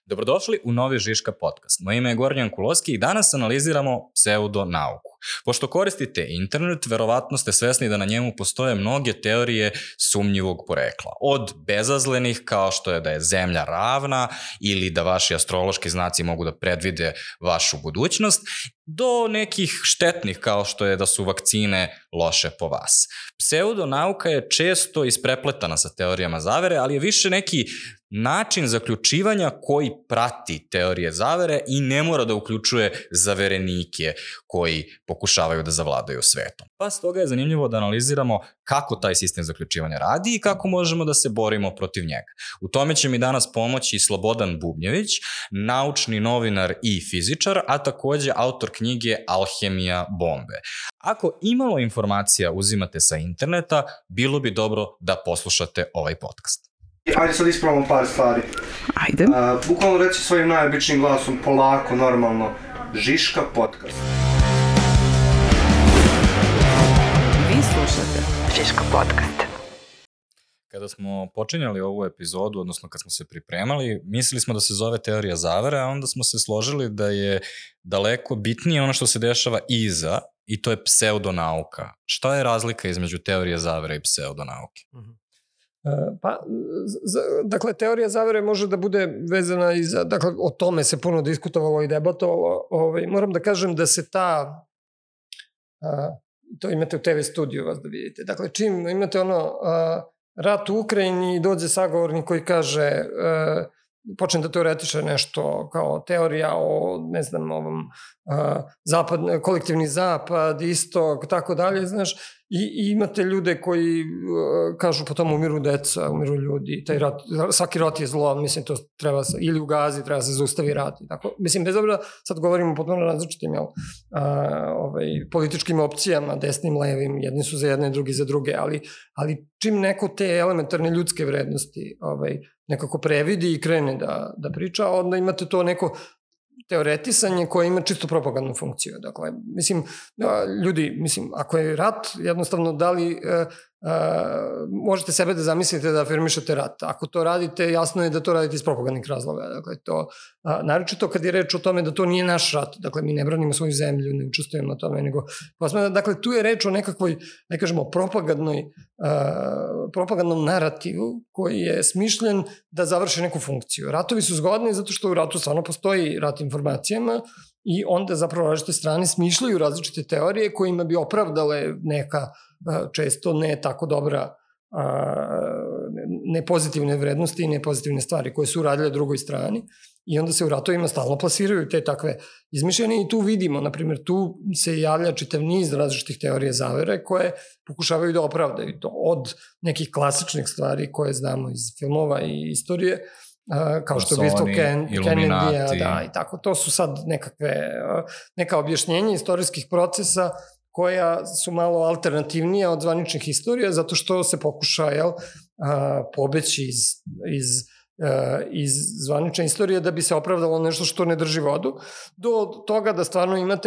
Dobrodošli u novi Žiška podcast. Moje ime je Gornjan Kuloski i danas analiziramo pseudonauku. Pošto koristite internet, verovatno ste svesni da na njemu postoje mnoge teorije sumnjivog porekla. Od bezazlenih, kao što je da je Zemlja ravna ili da vaši astrološki znaci mogu da predvide vašu budućnost, do nekih štetnih, kao što je da su vakcine loše po vas. Pseudonauka je često isprepletana sa teorijama zavere, ali je više neki način zaključivanja koji prati teorije zavere i ne mora da uključuje zaverenike koji pokušavaju da zavladaju svetom. Pa stoga je zanimljivo da analiziramo kako taj sistem zaključivanja radi i kako možemo da se borimo protiv njega. U tome će mi danas pomoći Slobodan Bubnjević, naučni novinar i fizičar, a takođe autor knjige Alhemija bombe. Ako imalo informacija uzimate sa interneta, bilo bi dobro da poslušate ovaj podcast. Ajde sad ispravamo par stvari. Ajde. Bukvalno reci svojim najobičnijim glasom, polako, normalno, Žiška podcast. Vi slušate Žiška podcast. Kada smo počinjali ovu epizodu, odnosno kad smo se pripremali, mislili smo da se zove teorija zavere, a onda smo se složili da je daleko bitnije ono što se dešava iza, i to je pseudonauka. Šta je razlika između teorije zavere i pseudonauke? Dakle, teorija zavere može da bude vezana i za, dakle, o tome se puno diskutovalo i debatovalo. Moram da kažem da se to imate u TV studiju vas da vidite. Dakle, čim imate rat u Ukrajini i dođe sagovornik koji kaže, počne da teoretiše nešto kao teorija o, ne znam, kolektivni zapad, istok, tako dalje, znaš, i imate ljude koji kažu potom umiru deca, umiru ljudi, taj rat, svaki rat je zlo, mislim, to treba, ili u Gazi treba se zaustavi rat, tako, mislim, bez obzira, sad govorimo potpuno različitim, političkim opcijama, desnim, levim, jedni su za jedne, drugi za druge, ali čim neko te elementarne ljudske vrednosti nekako previdi i krene da priča, onda imate to neko teoretisanje koje ima čisto propagandnu funkciju. Dakle, mislim, ljudi, ako je rat, jednostavno da li možete sebe da zamislite da afirmišete rat. Ako to radite, jasno je da to radite iz propagandnih razloga. Dakle, to, naročito kad je reč o tome da to nije naš rat. Dakle, mi ne branimo svoju zemlju, ne učestvujemo na tome, nego, dakle, tu je reč o nekakvoj, ne kažemo, propagandnom narativu koji je smišljen da završi neku funkciju. Ratovi su zgodni zato što u ratu stvarno postoji rat informacijama i onda zapravo različite strane smišljaju različite teorije kojima bi opravdale neka često ne tako dobra nepozitivne vrednosti i nepozitivne stvari koje su uradile drugoj strani i onda se u ratovima stalno plasiraju te takve izmišljene i tu vidimo, na primjer, tu se javlja čitav niz različitih teorije zavere koje pokušavaju da opravdaju to od nekih klasičnih stvari koje znamo iz filmova i istorije, kao što je ubistvo Kennedija, i tako. To su sad neka objašnjenja istorijskih procesa koja su malo alternativnija od zvaničnih istorija, zato što se pokuša pobeći iz zvanične istorije da bi se opravdalo nešto što ne drži vodu, do toga da stvarno imate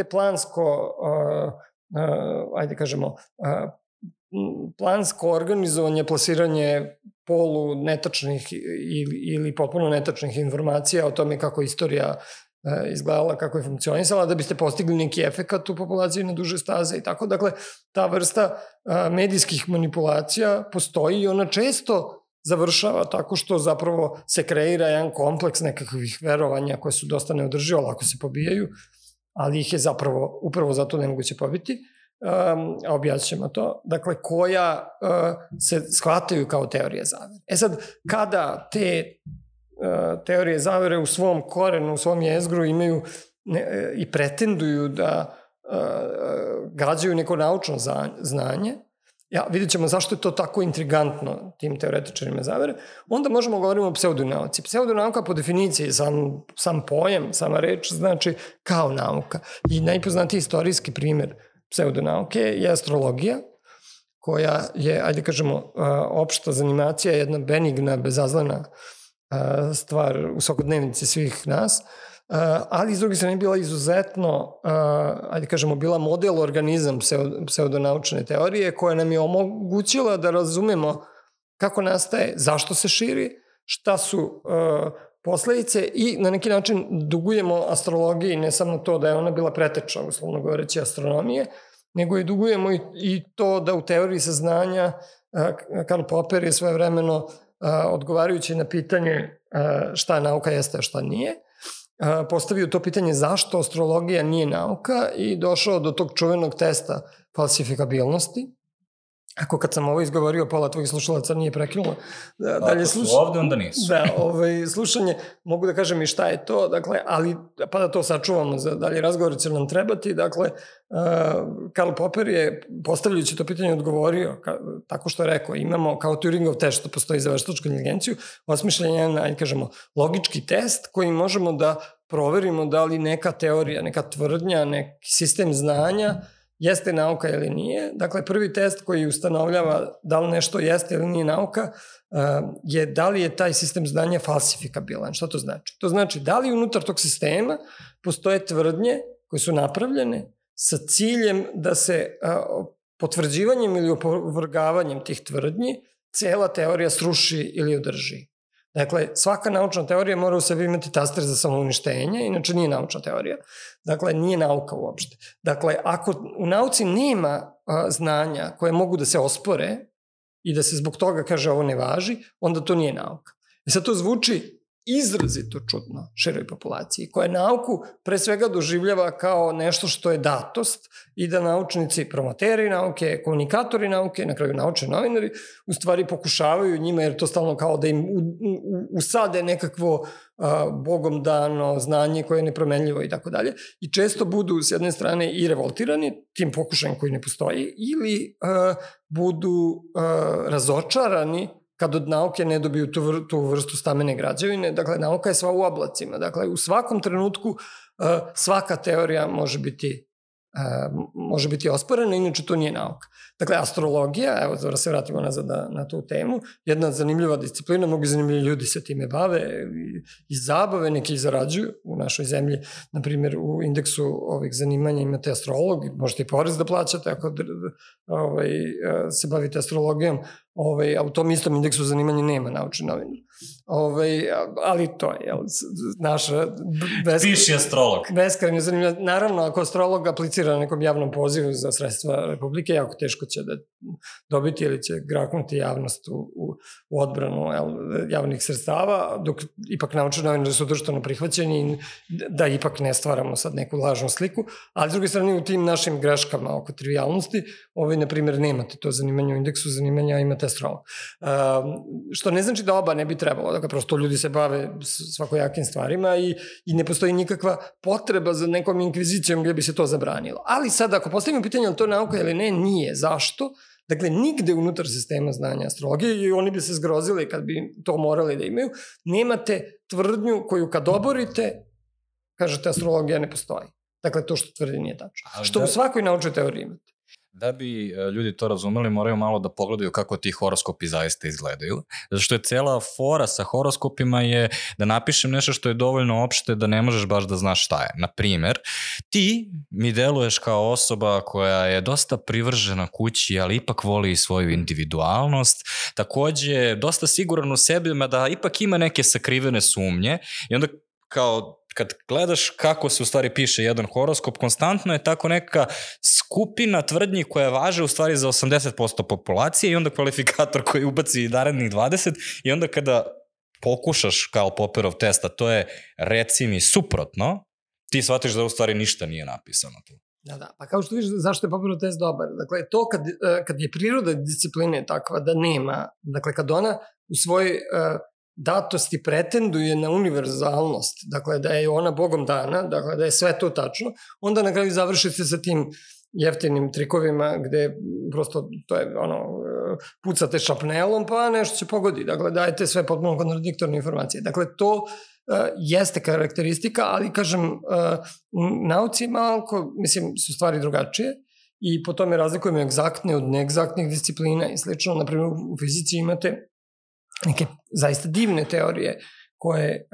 plansko organizovanje, plasiranje netačnih ili potpuno netačnih informacija o tome kako istorija izgledala, kako je funkcionisala, da biste postigli neki efekat u populaciji na duže staze i tako. Dakle, ta vrsta medijskih manipulacija postoji i ona često završava tako što zapravo se kreira jedan kompleks nekakvih verovanja koje su dosta neodržive, lako se pobijaju, ali ih je zapravo upravo zato nemoguće pobiti. A objasnit ćemo to, dakle, koja se shvataju kao teorije zavere. Sad, kada te teorije zavere u svom korenu, u svom jezgru imaju i pretenduju da gađaju neko naučno znanje, vidjet ćemo zašto je to tako intrigantno tim teoretičarima zavere, onda možemo govoriti o pseudonauci. Pseudonauka po definiciji, sam pojam, sama reč, znači kao nauka. I najpoznatiji istorijski primjer pseudonauke je astrologija, koja je, ajde kažemo, opšta zanimacija, jedna benigna, bezazlena stvar u svakodnevnici svih nas, ali s druge strane bila izuzetno, ajde kažemo, bila model organizam pseudonaučne teorije koja nam je omogućila da razumemo kako nastaje, zašto se širi, šta su posledice i na neki način dugujemo astrologiji, ne samo to da je ona bila preteča, uslovno govoreći, astronomije, nego i dugujemo i to da u teoriji saznanja Karl Popper je svojevremeno odgovarajući na pitanje šta nauka jeste, a šta nije, postavio to pitanje zašto astrologija nije nauka i došao do tog čuvenog testa falsifikabilnosti. Ako kad sam ovo izgovorio, pola tvojih slušalaca nije prekinulo. Ako su ovde, onda nisu. Da, slušanje, mogu da kažem i šta je to, dakle, ali pa da to sačuvamo za dalje razgovor će nam trebati. Dakle, Karl Popper je, postavljajući to pitanje, odgovorio tako što je rekao, imamo kao Turingov test što postoji za veštačku inteligenciju, osmišljen jedan, ajde kažemo, logički test koji možemo da proverimo da li neka teorija, neka tvrdnja, neki sistem znanja jeste nauka ili nije. Dakle, prvi test koji ustanovljava da li nešto jeste ili nije nauka je da li je taj sistem znanja falsifikabilan. Šta to znači? To znači da li unutar tog sistema postoje tvrdnje koje su napravljene sa ciljem da se potvrđivanjem ili opovrgavanjem tih tvrdnji cela teorija sruši ili održi. Dakle, svaka naučna teorija mora u sebi imati taster za samouništenje, inače nije naučna teorija. Dakle, nije nauka uopšte. Dakle, ako u nauci nema znanja koje mogu da se ospore i da se zbog toga kaže ovo ne važi, onda to nije nauka. I sad to zvuči izrazito čudno široj populaciji, koja nauku pre svega doživljava kao nešto što je datost i da naučnici, promoteri nauke, komunikatori nauke, na kraju naučni novinari, u stvari pokušavaju njima, jer to stalno kao da im usade nekakvo bogom dano znanje koje je nepromenljivo i tako dalje. I često budu s jedne strane i revoltirani tim pokušajem koji ne postoji ili budu razočarani kad od nauke ne dobiju tu vrstu stamene građevine. Dakle, nauka je sva u oblacima. Dakle, u svakom trenutku svaka teorija može biti osporena, inače to nije nauka. Dakle, astrologija, evo da se vratimo nazad na tu temu, jedna zanimljiva disciplina, mnogi zanimljivi ljudi se time bave i zabave, neki i zarađuju u našoj zemlji. Na primjer, u indeksu ovih zanimanja imate astrolog, možete i porez da plaćate ako se bavite astrologijom, a u tom istom indeksu zanimanja nema naučni novinar. Ali to je naša piši astrolog. Beskrajno zanimljivo. Naravno, ako astrolog aplicira na nekom javnom pozivu za sredstva Republike, jako teško će da dobiti ili će graknuti javnost u odbranu javnih sredstava, dok ipak naučni novinari su društveno prihvaćeni, da ipak ne stvaramo sad neku lažnu sliku, ali s druge strane u tim našim greškama oko trivialnosti, na primjer nemate to zanimanje u indeksu zanimanja, imate astrolog. Što ne znači da oba ne bi trebalo, dakle prosto ljudi se bave svakojakim stvarima i ne postoji nikakva potreba za nekom inkvizicijom gdje bi se to zabranilo. Ali sad ako postavimo pitanje ali to nauka ili ne, nije. Zašto? Dakle, nigde unutar sistema znanja astrologije, i oni bi se zgrozili kad bi to morali da imaju, nemate tvrdnju koju kad oborite, kažete astrologija ne postoji. Dakle, to što tvrdi nije tačno. Što u svakoj naučnoj teoriji imate. Da bi ljudi to razumeli, moraju malo da pogledaju kako ti horoskopi zaista izgledaju. Zato što je cela fora sa horoskopima je da napišem nešto što je dovoljno opšte da ne možeš baš da znaš šta je. Naprimer, ti mi deluješ kao osoba koja je dosta privržena kući, ali ipak voli i svoju individualnost. Takođe, dosta siguran u sebi, da ipak ima neke sakrivene sumnje i onda kao kad gledaš kako se u stvari piše jedan horoskop, konstantno je tako neka skupina tvrdnji koja važe u stvari za 80% populacije i onda kvalifikator koji ubaci narednih 20 i onda kada pokušaš Karl Popperov test, a to je reci mi suprotno, ti shvatiš da u stvari ništa nije napisano tu. Da, pa kao što vidiš zašto je Popperov test dobar. Dakle, to kad je priroda discipline takva da nema, dakle kad ona u svojoj datosti pretenduje na univerzalnost, dakle da je ona bogom dana, dakle da je sve to tačno, onda na kraju završite sa tim jeftinim trikovima gde prosto to je pucate šapnelom pa nešto će pogodi, dakle dajete sve potpuno kontradiktorne informacije. Dakle to jeste karakteristika, ali kažem u nauci malko, su stvari drugačije i po tome razlikujemo egzaktne od neegzaktnih disciplina i slično. Naprimjer u fizici imate neke zaista divne teorije koje,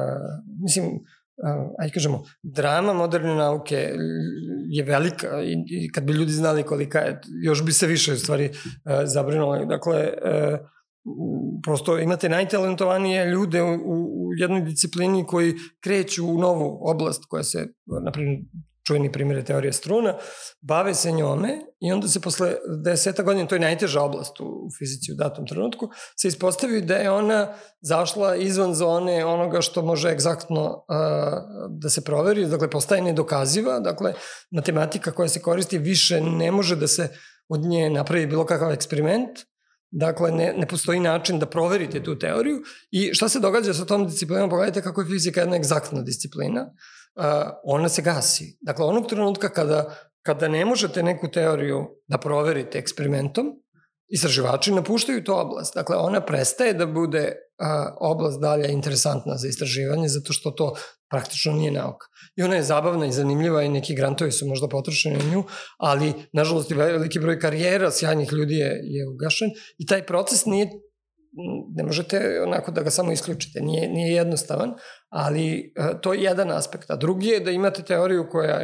ajde kažemo, drama moderne nauke je velika i kad bi ljudi znali kolika je, još bi se više u stvari zabrinuli. Dakle, prosto imate najtalentovanije ljude u jednoj disciplini koji kreću u novu oblast koja se, naprimjer, čuveni primjer je teorija struna, bave se njome i onda se posle 10 godina, to je najteža oblast u fizici u datom trenutku, se ispostavi da je ona zašla izvan zone onoga što može egzaktno da se proveri, dakle postaje nedokaziva, dakle matematika koja se koristi više ne može da se od nje napravi bilo kakav eksperiment, dakle ne postoji način da proverite tu teoriju i šta se događa sa tom disciplinom, pogledajte kako je fizika jedna egzaktna disciplina, ona se gasi. Dakle, onog trenutka kada ne možete neku teoriju da proverite eksperimentom, istraživači napuštaju tu oblast. Dakle, ona prestaje da bude oblast dalje interesantna za istraživanje, zato što to praktično nije nauka. I ona je zabavna i zanimljiva i neki grantovi su možda potrošeni na nju, ali, nažalost, i veliki broj karijera sjajnih ljudi je ugašen i taj proces ne možete onako da ga samo isključite, nije jednostavan, ali to je jedan aspekt. A drugi je da imate teoriju koja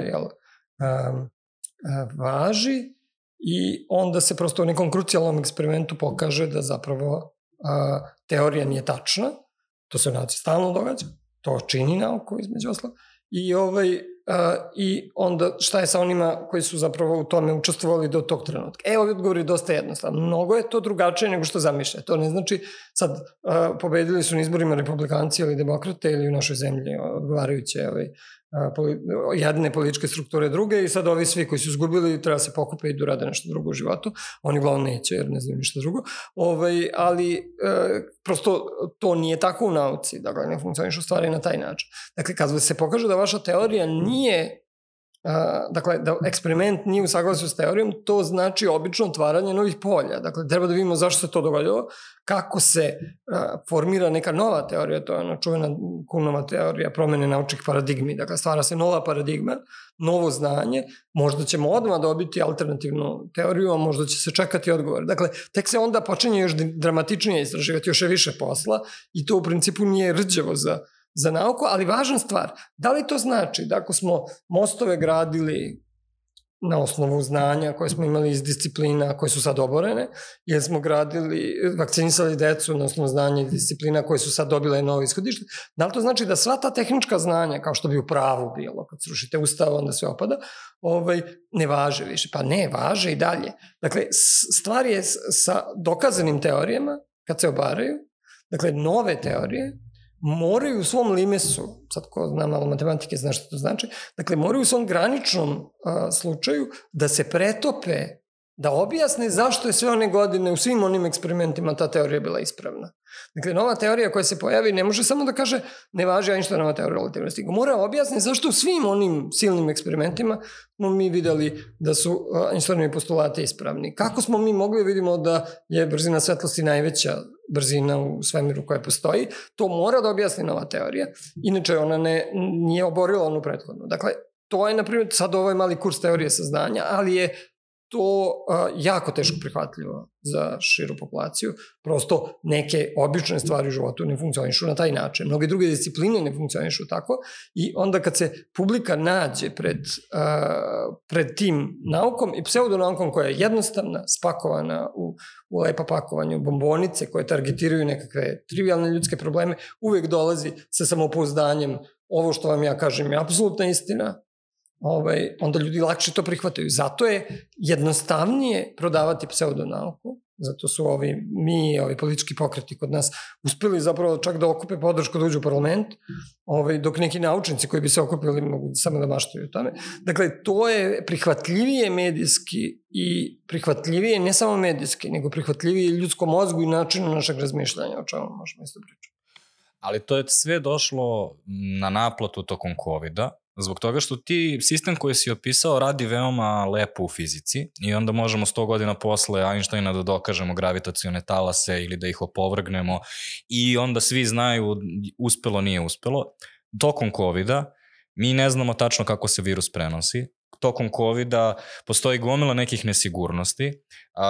važi i onda se prosto u nekom krucijalnom eksperimentu pokaže da zapravo teorija nije tačna, to se u nauci stalno događa, to čini nauku između ostalog, i onda šta je sa onima koji su zapravo u tome učestvovali do tog trenutka. Ovaj odgovor je dosta jednostavan. Mnogo je to drugačije nego što zamišlja. To ne znači sad pobedili su na izborima republikanci ili demokrate ili u našoj zemlji odgovarajuće jedne političke strukture druge i sad ovi svi koji su izgubili treba se pokupe i da rade nešto drugo u životu. Oni uglavnom neće jer ne znaju ništa drugo. Ali prosto to nije tako u nauci. Dakle, ne funkcionišu stvari na taj način. Dakle, kad se pokaže da vaša teorija nije, dakle, da eksperiment nije u saglasju s teorijom, to znači obično otvaranje novih polja. Dakle, treba da vidimo zašto se to događalo, kako se formira neka nova teorija, to je ona čuvena Kuhnova teorija promene naučnih paradigmi. Dakle, stvara se nova paradigma, novo znanje, možda ćemo odmah dobiti alternativnu teoriju, a možda će se čekati odgovor. Dakle, tek se onda počinje još dramatičnije istraživati, još je više posla i to u principu nije rđavo za nauku, ali važna stvar, da li to znači da ako smo mostove gradili na osnovu znanja koje smo imali iz disciplina koje su sad oborene, jer smo vakcinisali decu na osnovu znanja i disciplina koje su sad dobile novo ishodište, da li to znači da sva ta tehnička znanja, kao što bi u pravu bilo, kad srušite ustav, onda sve opada, ne važe više? Pa ne, važe i dalje. Dakle, stvar je sa dokazanim teorijama, kad se obaraju, dakle, nove teorije, moraju u svom limesu, sad ko zna malo matematike zna što to znači, dakle moraju u svom graničnom slučaju da se pretope, da objasne zašto je sve one godine u svim onim eksperimentima ta teorija bila ispravna. Dakle, nova teorija koja se pojavi ne može samo da kaže ne važi Einsteinova teorija relativnosti, mora objasniti zašto u svim onim silnim eksperimentima smo mi videli da su Einsteinovi postulati ispravni. Kako smo mi mogli vidimo da je brzina svetlosti najveća brzina u svemiru koja postoji, to mora da objasni nova teorija, inače ona nije oborila onu prethodnu. Dakle, to je, na primjer, sad ovo je mali kurs teorije saznanja, ali je to jako teško prihvatljivo za širu populaciju. Prosto neke obične stvari u životu ne funkcionišu na taj način. Mnoge druge discipline ne funkcionišu tako i onda kad se publika nađe pred tim naukom i pseudonaukom koja je jednostavna, spakovana u lepa pakovanje, u bombonice koje targetiraju nekakve trivialne ljudske probleme, uvek dolazi sa samopouzdanjem ovo što vam ja kažem je apsolutna istina, onda ljudi lakše to prihvataju. Zato je jednostavnije prodavati pseudonauku, zato su ovi politički pokreti kod nas uspeli zapravo čak da okupe podršku da uđu u parlament, dok neki naučnici koji bi se okupili mogu samo da maštaju o tome. Dakle, to je prihvatljivije medijski i prihvatljivije ne samo medijski, nego prihvatljivije ljudskom mozgu i načinu našeg razmišljanja, o čemu možemo isto pričati. Ali to je sve došlo na naplatu tokom COVID-a, zbog toga što ti sistem koji si opisao radi veoma lepo u fizici i onda možemo 100 godina posle Einsteina da dokažemo gravitacione talase ili da ih opovrgnemo i onda svi znaju uspelo, nije uspelo. Tokom COVID-a mi ne znamo tačno kako se virus prenosi. Tokom COVID-a postoji gomila nekih nesigurnosti.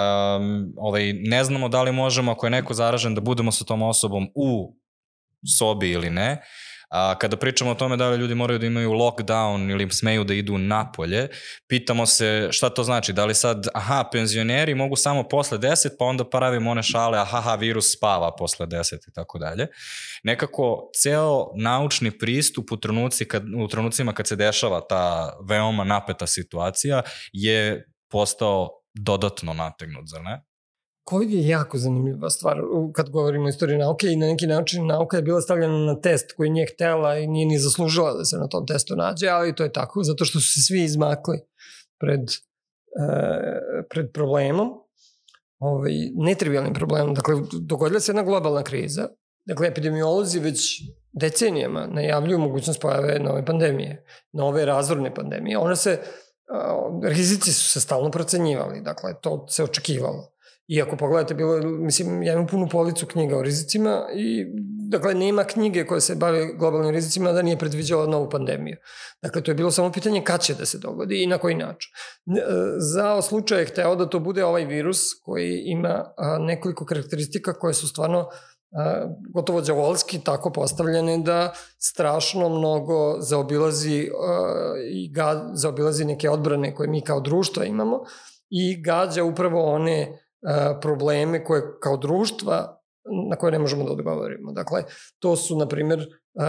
Ne znamo da li možemo, ako je neko zaražen, da budemo sa tom osobom u sobi ili ne. A kada pričamo o tome da li ljudi moraju da imaju lockdown ili smeju da idu napolje, pitamo se šta to znači, da li sad, penzioneri mogu samo posle 10, pa onda pravimo one šale, virus spava posle 10 i tako dalje. Nekako, ceo naučni pristup u trenucima kad se dešava ta veoma napeta situacija je postao dodatno nategnut, zar ne? COVID je jako zanimljiva stvar kad govorimo o istoriji nauke i na neki način nauka je bila stavljena na test koji nije htela i nije ni zaslužila da se na tom testu nađe, ali to je tako zato što su se svi izmakli pred problemom, netrivijalnim problemom. Dakle, dogodila se jedna globalna kriza. Dakle, epidemiolozi već decenijama najavljuju mogućnost pojave nove pandemije, nove razorne pandemije. Rizici su se stalno procenjivali, dakle, to se očekivalo. I ako pogledate, ja imam punu policu knjiga o rizicima i, dakle, nema knjige koja se bave globalnim rizicima da nije predviđala novu pandemiju. Dakle, to je bilo samo pitanje kad će da se dogodi i na koji način. Za slučaj je hteo da to bude ovaj virus koji ima nekoliko karakteristika koje su stvarno gotovo đavolski tako postavljene da strašno mnogo zaobilazi neke odbrane koje mi kao društvo imamo i gađa upravo one probleme koje kao društva na koje ne možemo da odgovorimo. Dakle, to su, na primjer,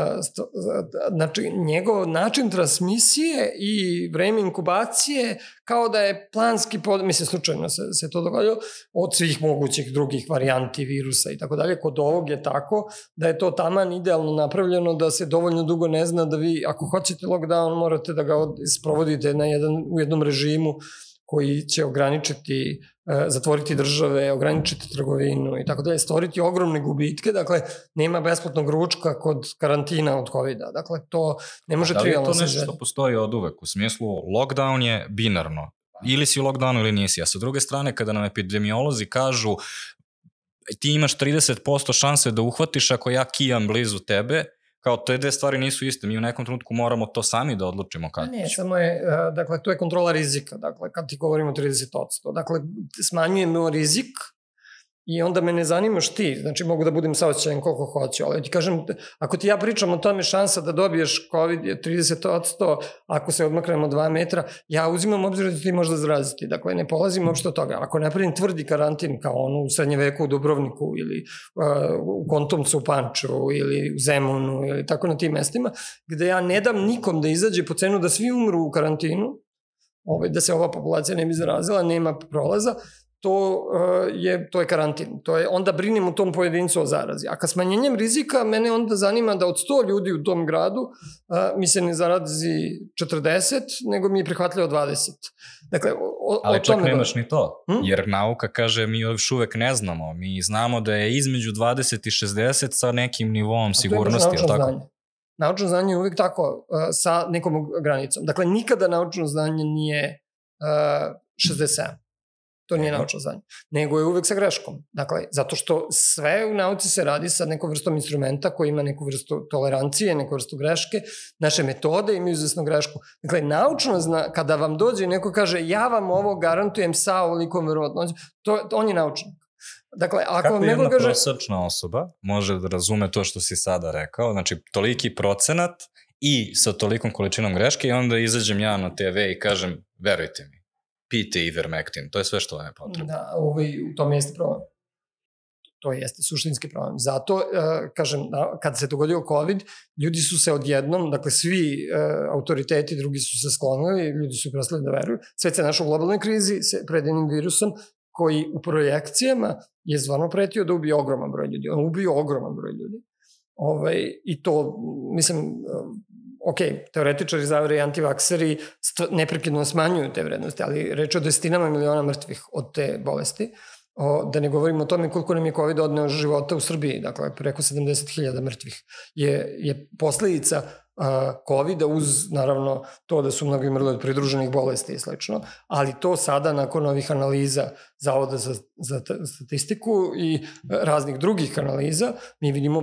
njegov način transmisije i vreme inkubacije kao da je planski, slučajno se to dogodilo, od svih mogućih drugih varijanti virusa i tako dalje. Kod ovog je tako da je to taman idealno napravljeno da se dovoljno dugo ne zna da vi, ako hoćete lockdown, morate da ga sprovodite u jednom režimu koji će zatvoriti države, ograničiti trgovinu i tako dalje, stvoriti ogromne gubitke, dakle, nema besplatnog ručka kod karantina od COVID-a, dakle, to ne može trivijalno se želi. Da li je to nešto što postoji od uvek, u smislu lockdown je binarno, ili si u lockdownu ili nisi, a sa druge strane, kada nam epidemiolozi kažu ti imaš 30% šanse da uhvatiš ako ja kijam blizu tebe, kao te dve stvari nisu iste, mi u nekom trenutku moramo to sami da odlučimo kad ćemo. Ne, samo je, dakle, to je kontrola rizika, dakle, kad ti govorimo o 30%. Dakle, smanjujemo rizik i onda me ne zanimaš ti, znači mogu da budem saosećajan koliko hoću, ali ti kažem, ako ti ja pričam o tome šansa da dobiješ COVID je 30%, ako se odmaknemo 2 metra, ja uzimam obzir da ti možda zaraziti, dakle ne polazim uopšte od toga. Ako napravim tvrdi karantin kao u srednje veku u Dubrovniku ili u Kontumcu u Pančevu ili u Zemunu ili tako na tim mestima, gde ja ne dam nikom da izađe po cenu da svi umru u karantinu, da se ova populacija ne bi zarazila, nema prolaza, to je karantin. Onda brinem u tom pojedincu o zarazi. A kad smanjenjem rizika, mene onda zanima da od 100 ljudi u tom gradu mi se ne zarazi 40, nego mi je prihvatljivo 20. Dakle, ali čak nemaš ni to, jer nauka kaže mi još uvek ne znamo. Mi znamo da je između 20 i 60 sa nekim nivom sigurnosti. To je naučno znanje. Naučno znanje je uvek tako sa nekom granicom. Dakle, nikada naučno znanje nije 67. To nije naučno znanje, nego je uvek sa greškom. Dakle, zato što sve u nauci se radi sa nekom vrstom instrumenta koji ima neku vrstu tolerancije, neku vrstu greške. Naše metode imaju izvesnu grešku. Dakle, naučno kada vam dođe i neko kaže ja vam ovo garantujem sa ovolikom verovatnoćom, on je naučnik. Dakle, ako vam jedna prosečna osoba može da razume to što si sada rekao, znači toliki procenat i sa tolikom količinom greške i onda izađem ja na TV i kažem verujte mi, pijte ivermektin, to je sve što vam je potrebno. Da, u tom jeste problem. To jeste suštinski problem. Zato, kažem, kad se dogodio COVID, ljudi su se odjednom, dakle svi autoriteti drugi su se sklonili, ljudi su prestali da veruju. Svet se našao u globalnoj krizi pred jednim virusom koji u projekcijama je stvarno pretio da ubije ogroman broj ljudi. On ubio ogroman broj ljudi. I to, mislim, teoretičari zavere i antivakseri neprekidno smanjuju te vrednosti, ali reč o desetinama miliona mrtvih od te bolesti. Da ne govorimo o tome koliko nam je COVID odneo života u Srbiji, dakle preko 70.000 mrtvih je posledica COVID-a uz naravno to da su mnogi umrli od pridruženih bolesti i slično, ali to sada nakon ovih analiza Zavoda za statistiku i raznih drugih analiza, mi vidimo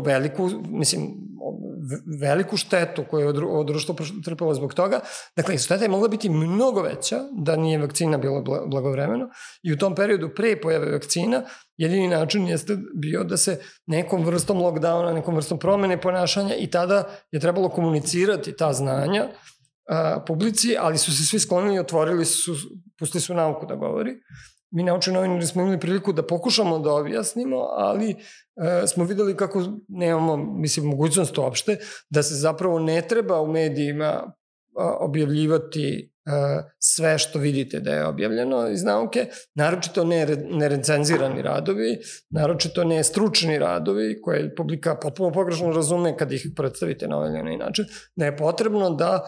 veliku štetu koju je ovo društvo trpelo zbog toga. Dakle, šteta je mogla biti mnogo veća da nije vakcina bila blagovremeno i u tom periodu pre pojave vakcina jedini način jeste bio da se nekom vrstom lockdowna, nekom vrstom promene ponašanja i tada je trebalo komunicirati ta znanja publici, ali su se svi sklonili i pustili su nauku da govori. Mi naučni novinari smo imali priliku da pokušamo da objasnimo, ali smo videli kako nemamo, mogućnost uopšte, da se zapravo ne treba u medijima objavljivati sve što vidite da je objavljeno iz nauke, naročito ne recenzirani radovi, naročito ne stručni radovi koje publika potpuno pogrešno razume kad ih predstavite na ovaj način, da je potrebno da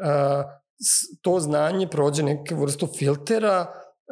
to znanje prođe neke vrstu filtera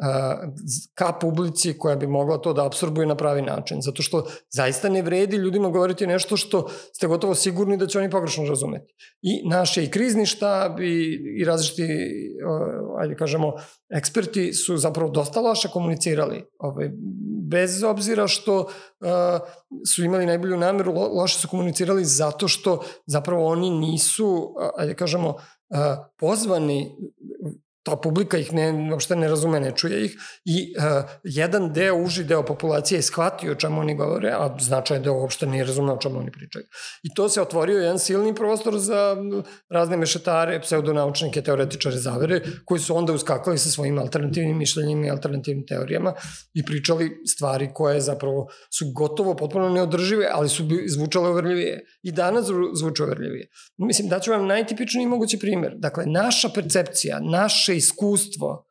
ka publici koja bi mogla to da apsorbuje na pravi način, zato što zaista ne vredi ljudima govoriti nešto što ste gotovo sigurni da će oni pogrešno razumeti. I naše i krizni štab i različiti, ajde kažemo, eksperti su zapravo dosta loše komunicirali, bez obzira što su imali najbolju nameru, loše su komunicirali zato što zapravo oni nisu, ajde kažemo, pozvani, ta publika ih uopšte ne razume, ne čuje ih i jedan uži deo populacije je shvatio o čemu oni govore, a značajan deo uopšte nije razumeo o čemu oni pričaju. I to se otvorio jedan silni prostor za razne mešetare, pseudonaučnike, teoretičare zavere, koji su onda uskakali sa svojim alternativnim mišljenjima i alternativnim teorijama i pričali stvari koje zapravo su gotovo potpuno neodržive, ali su zvučale uverljivije. I danas zvuče uverljivije. Daću vam najtipičniji mogući primer. Dakle, naša percepcija, naše iskustvo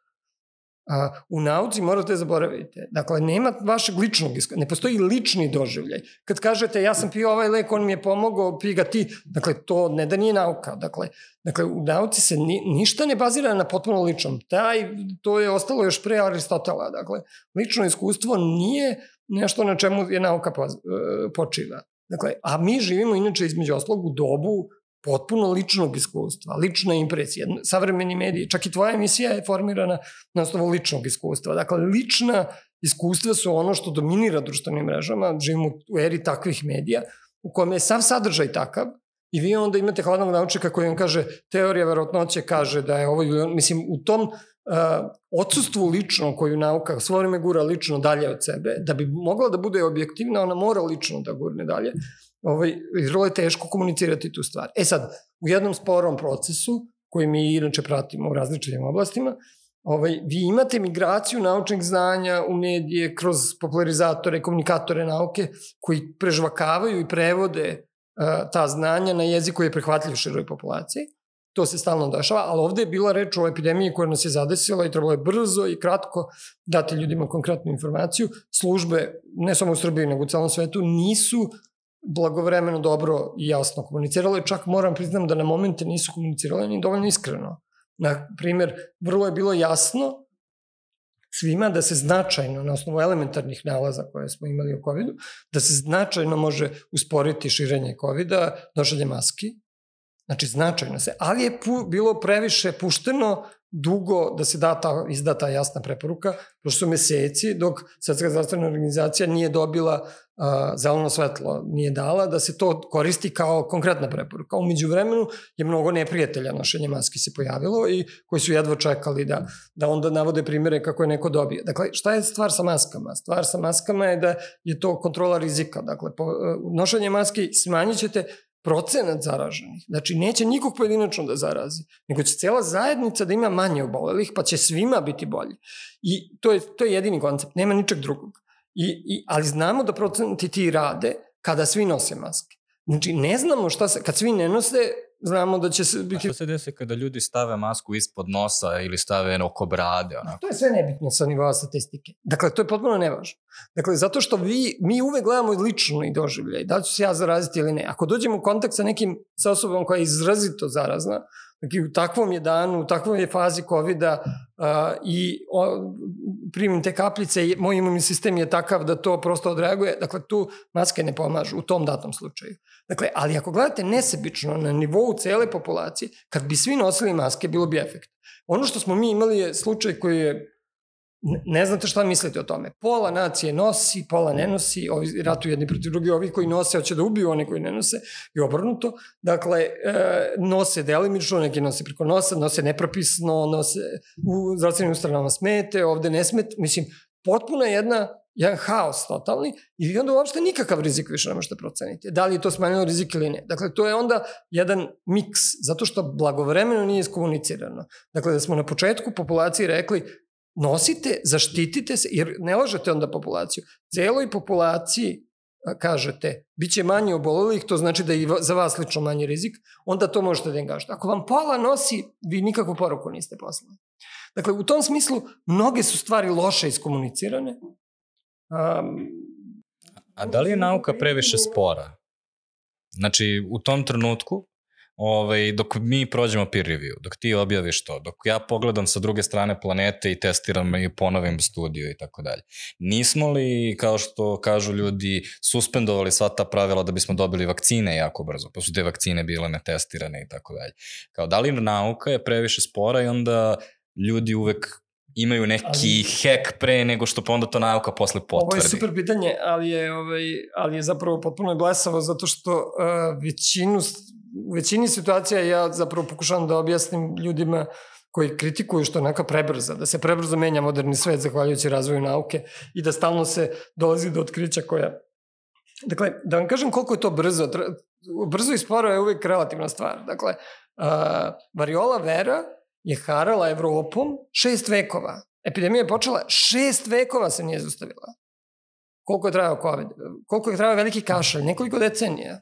u nauci morate zaboraviti. Dakle, nema vašeg ličnog iskustva, ne postoji lični doživljaj. Kad kažete ja sam pio ovaj lek, on mi je pomogao, pij ga ti, dakle, to ne da nije nauka. Dakle, u nauci se ništa ne bazira na potpuno ličnom. To je ostalo još pre Aristotela. Dakle, lično iskustvo nije nešto na čemu je nauka počiva. Dakle, a mi živimo inače između ostalog u dobu potpuno ličnog iskustva, lična impresija, savremeni mediji, čak i tvoja emisija je formirana na osnovu ličnog iskustva. Dakle, lična iskustva su ono što dominira društvenim mrežama, živimo u eri takvih medija, u kome je sav sadržaj takav i vi onda imate hladnog naučnika koji vam kaže, teorija verovatnoće kaže da je ovo, u tom odsustvu lično koju nauka svo vreme gura lično dalje od sebe, da bi mogla da bude objektivna, ona mora lično da gurne dalje, vrlo je teško komunicirati tu stvar. Sad, u jednom sporom procesu, koji mi inače pratimo u različitim oblastima, vi imate migraciju naučnih znanja u medije kroz popularizatore, komunikatore nauke, koji prežvakavaju i prevode ta znanja na jezik koji je prihvatljiv široj populaciji. To se stalno dešava, ali ovde je bila reč o epidemiji koja nas je zadesila i trebalo je brzo i kratko dati ljudima konkretnu informaciju. Službe, ne samo u Srbiji, nego u celom svetu, nisu blagovremeno dobro i jasno komunicirale, čak moram priznam da na momente nisu komunicirale ni dovoljno iskreno. Na primjer, vrlo je bilo jasno svima da se značajno, na osnovu elementarnih nalaza koje smo imali o COVID-u, da se značajno može usporiti širenje COVID-a, nošenje maski. Znači, značajno se. Ali je bilo previše pušteno dugo da se izda ta jasna preporuka, prošli su meseci dok Svetska zdravstvena organizacija nije dobila zeleno svetlo, nije dala da se to koristi kao konkretna preporuka. Umeđu vremenu je mnogo neprijatelja nošenja maski se pojavilo i koji su jedva čekali da onda navode primere kako je neko dobio. Dakle, šta je stvar sa maskama? Stvar sa maskama je da je to kontrola rizika. Dakle, nošenje maski smanjit ćete procenat zaraženih. Znači, neće nikog pojedinačno da zarazi, nego će cijela zajednica da ima manje obolelih, pa će svima biti bolji. I to je jedini koncept, nema ničeg drugog. Ali znamo da procenti ti rade kada svi nose maske. Znači, ne znamo šta se, kad svi ne nose, znamo da će se biti... A što se desi kada ljudi stave masku ispod nosa ili stave oko brade? To je sve nebitno sa nivoa statistike. Dakle, to je potpuno nevažno. Dakle, zato što mi uvek gledamo lično i doživljaj, da ću se ja zaraziti ili ne. Ako dođemo u kontakt sa osobom koja je izrazito zarazna, dakle, u takvom je danu, u takvom je fazi COVID-a i primim te kapljice, moj imunni sistem je takav da to prosto odreaguje, dakle, tu maske ne pomažu u tom datom slučaju. Dakle, ali ako gledate nesebično na nivou cele populacije, kad bi svi nosili maske, bilo bi efekt. Ono što smo mi imali je slučaj koji je ne znate šta mislite o tome. Pola nacije nosi, pola ne nosi, ovi ratuju jedni protiv drugi, ovi koji nose hoće da ubiju, oni koji ne nose i obrnuto. Dakle, nose delimično, neki nose preko nosa, nose nepropisno, nose u zdravstvenim ustanovama smete, ovde ne smete. Mislim, potpuno je jedan haos totalni i onda uopšte nikakav rizik više ne možete proceniti. Da li je to smanjeno rizik ili ne. Dakle, to je onda jedan miks, zato što blagovremeno nije iskomunicirano. Dakle, da smo na početku populaciji rekli nosite, zaštitite se, jer ne lažete onda populaciju. Celoj populaciji kažete, bit će manje obolelih, to znači da je i za vas lično manji rizik, onda to možete da im kažete. Ako vam pola nosi, vi nikakvu poruku niste poslali. Dakle, u tom smislu, mnoge su stvari loše iskomunicirane. A da li je nauka previše spora? Znači, u tom trenutku, dok mi prođemo peer review, dok ti objaviš to, dok ja pogledam sa druge strane planete i testiram i ponovim studiju i tako dalje. Nismo li, kao što kažu ljudi, suspendovali sva ta pravila da bismo dobili vakcine jako brzo, pa su te vakcine bile netestirane i tako dalje. Kao da li nauka je previše spora i onda ljudi uvek imaju neki hack pre nego što pa onda to nauka posle potvrdi. Ovo je super pitanje, ali je zapravo potpuno blesavo zato što u većini situacija ja zapravo pokušavam da objasnim ljudima koji kritikuju što je neka prebrza, da se prebrzo menja moderni svet zahvaljujući razvoju nauke i da stalno se dolazi do otkrića koja... Dakle, da vam kažem koliko je to brzo. Brzo i sporo je uvijek relativna stvar. Dakle, variola vera je harala Evropom 6 vekova. Epidemija je počela, 6 vekova se nije zaustavila. Koliko je trajao COVID? Koliko je trajao veliki kašalj? Nekoliko decenija.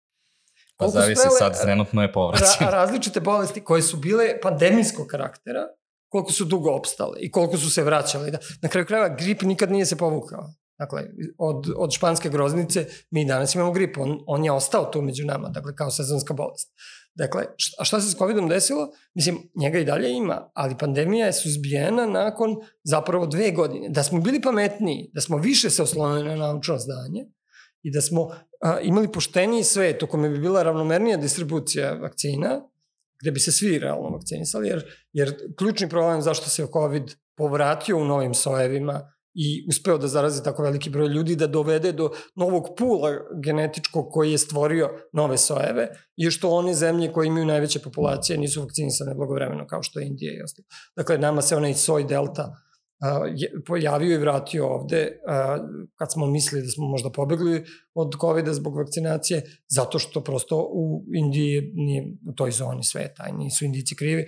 Pa zavisi sad, trenutno je povraćen. Različite bolesti koje su bile pandemijskog karaktera, koliko su dugo opstale i koliko su se vraćale. Na kraju krajeva grip nikad nije se povukao. Dakle, od španske groznice mi danas imamo grip. On je ostao tu među nama, dakle, kao sezonska bolest. Dakle, a šta se s COVID-om desilo? Mislim, njega i dalje ima, ali pandemija je suzbijena nakon zapravo 2 godine. Da smo bili pametniji, da smo više se oslonili na naučno znanje i da smo imali pošteniji svet u kome bi bila ravnomernija distribucija vakcina, gde bi se svi realno vakcinisali, jer ključni problem zašto se COVID povratio u novim sojevima i uspeo da zarazi tako veliki broj ljudi, da dovede do novog pula genetičkog koji je stvorio nove sojeve, je što one zemlje koje imaju najveće populacije nisu vakcinisane blagovremeno, kao što je Indija i ostalo. Dakle, nama se onaj soj delta pojavio i vratio ovde kad smo mislili da smo možda pobegli od COVID-a zbog vakcinacije, zato što prosto u Indiji nije u toj zoni sveta i nisu Indijci krivi,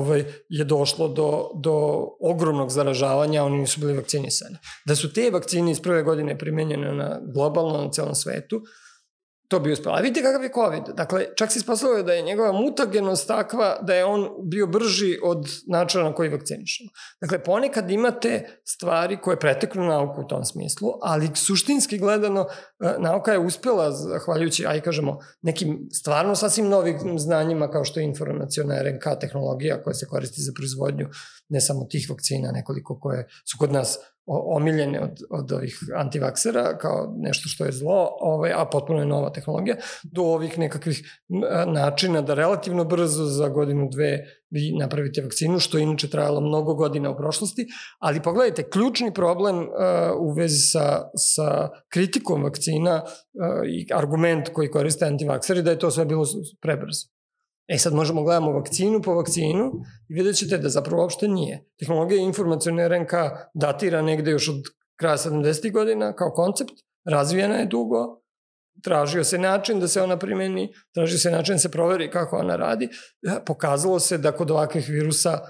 je došlo do ogromnog zaražavanja, oni nisu bili vakcinisani. Da su te vakcine iz prve godine primenjene na globalno, na celom svetu, to bi uspelo. A vidite kakav je COVID. Dakle, čak se ispostavilo da je njegova mutagenost takva da je on bio brži od načina na koji vakcinišemo. Dakle, ponekad imate stvari koje preteknu nauku u tom smislu, ali suštinski gledano nauka je uspela, zahvaljujući, kažemo, nekim stvarno sasvim novim znanjima kao što je informaciona RNK tehnologija koja se koristi za proizvodnju ne samo tih vakcina, nekoliko koje su kod nas omiljene od ovih antivaksera kao nešto što je zlo, a potpuno je nova tehnologija, do ovih nekakvih načina da relativno brzo za godinu, 2 vi napravite vakcinu, što je inače trajalo mnogo godina u prošlosti, ali pogledajte, ključni problem u vezi sa kritikom vakcina i argument koji koriste antivakseri da je to sve bilo prebrzo. Sad možemo gledamo vakcinu po vakcinu i vidjet ćete da zapravo uopšte nije. Tehnologija informacione RNK datira negde još od kraja 70. godina kao koncept, razvijena je dugo, tražio se način da se ona primeni, tražio se način da se proveri kako ona radi. Pokazalo se da kod ovakvih virusa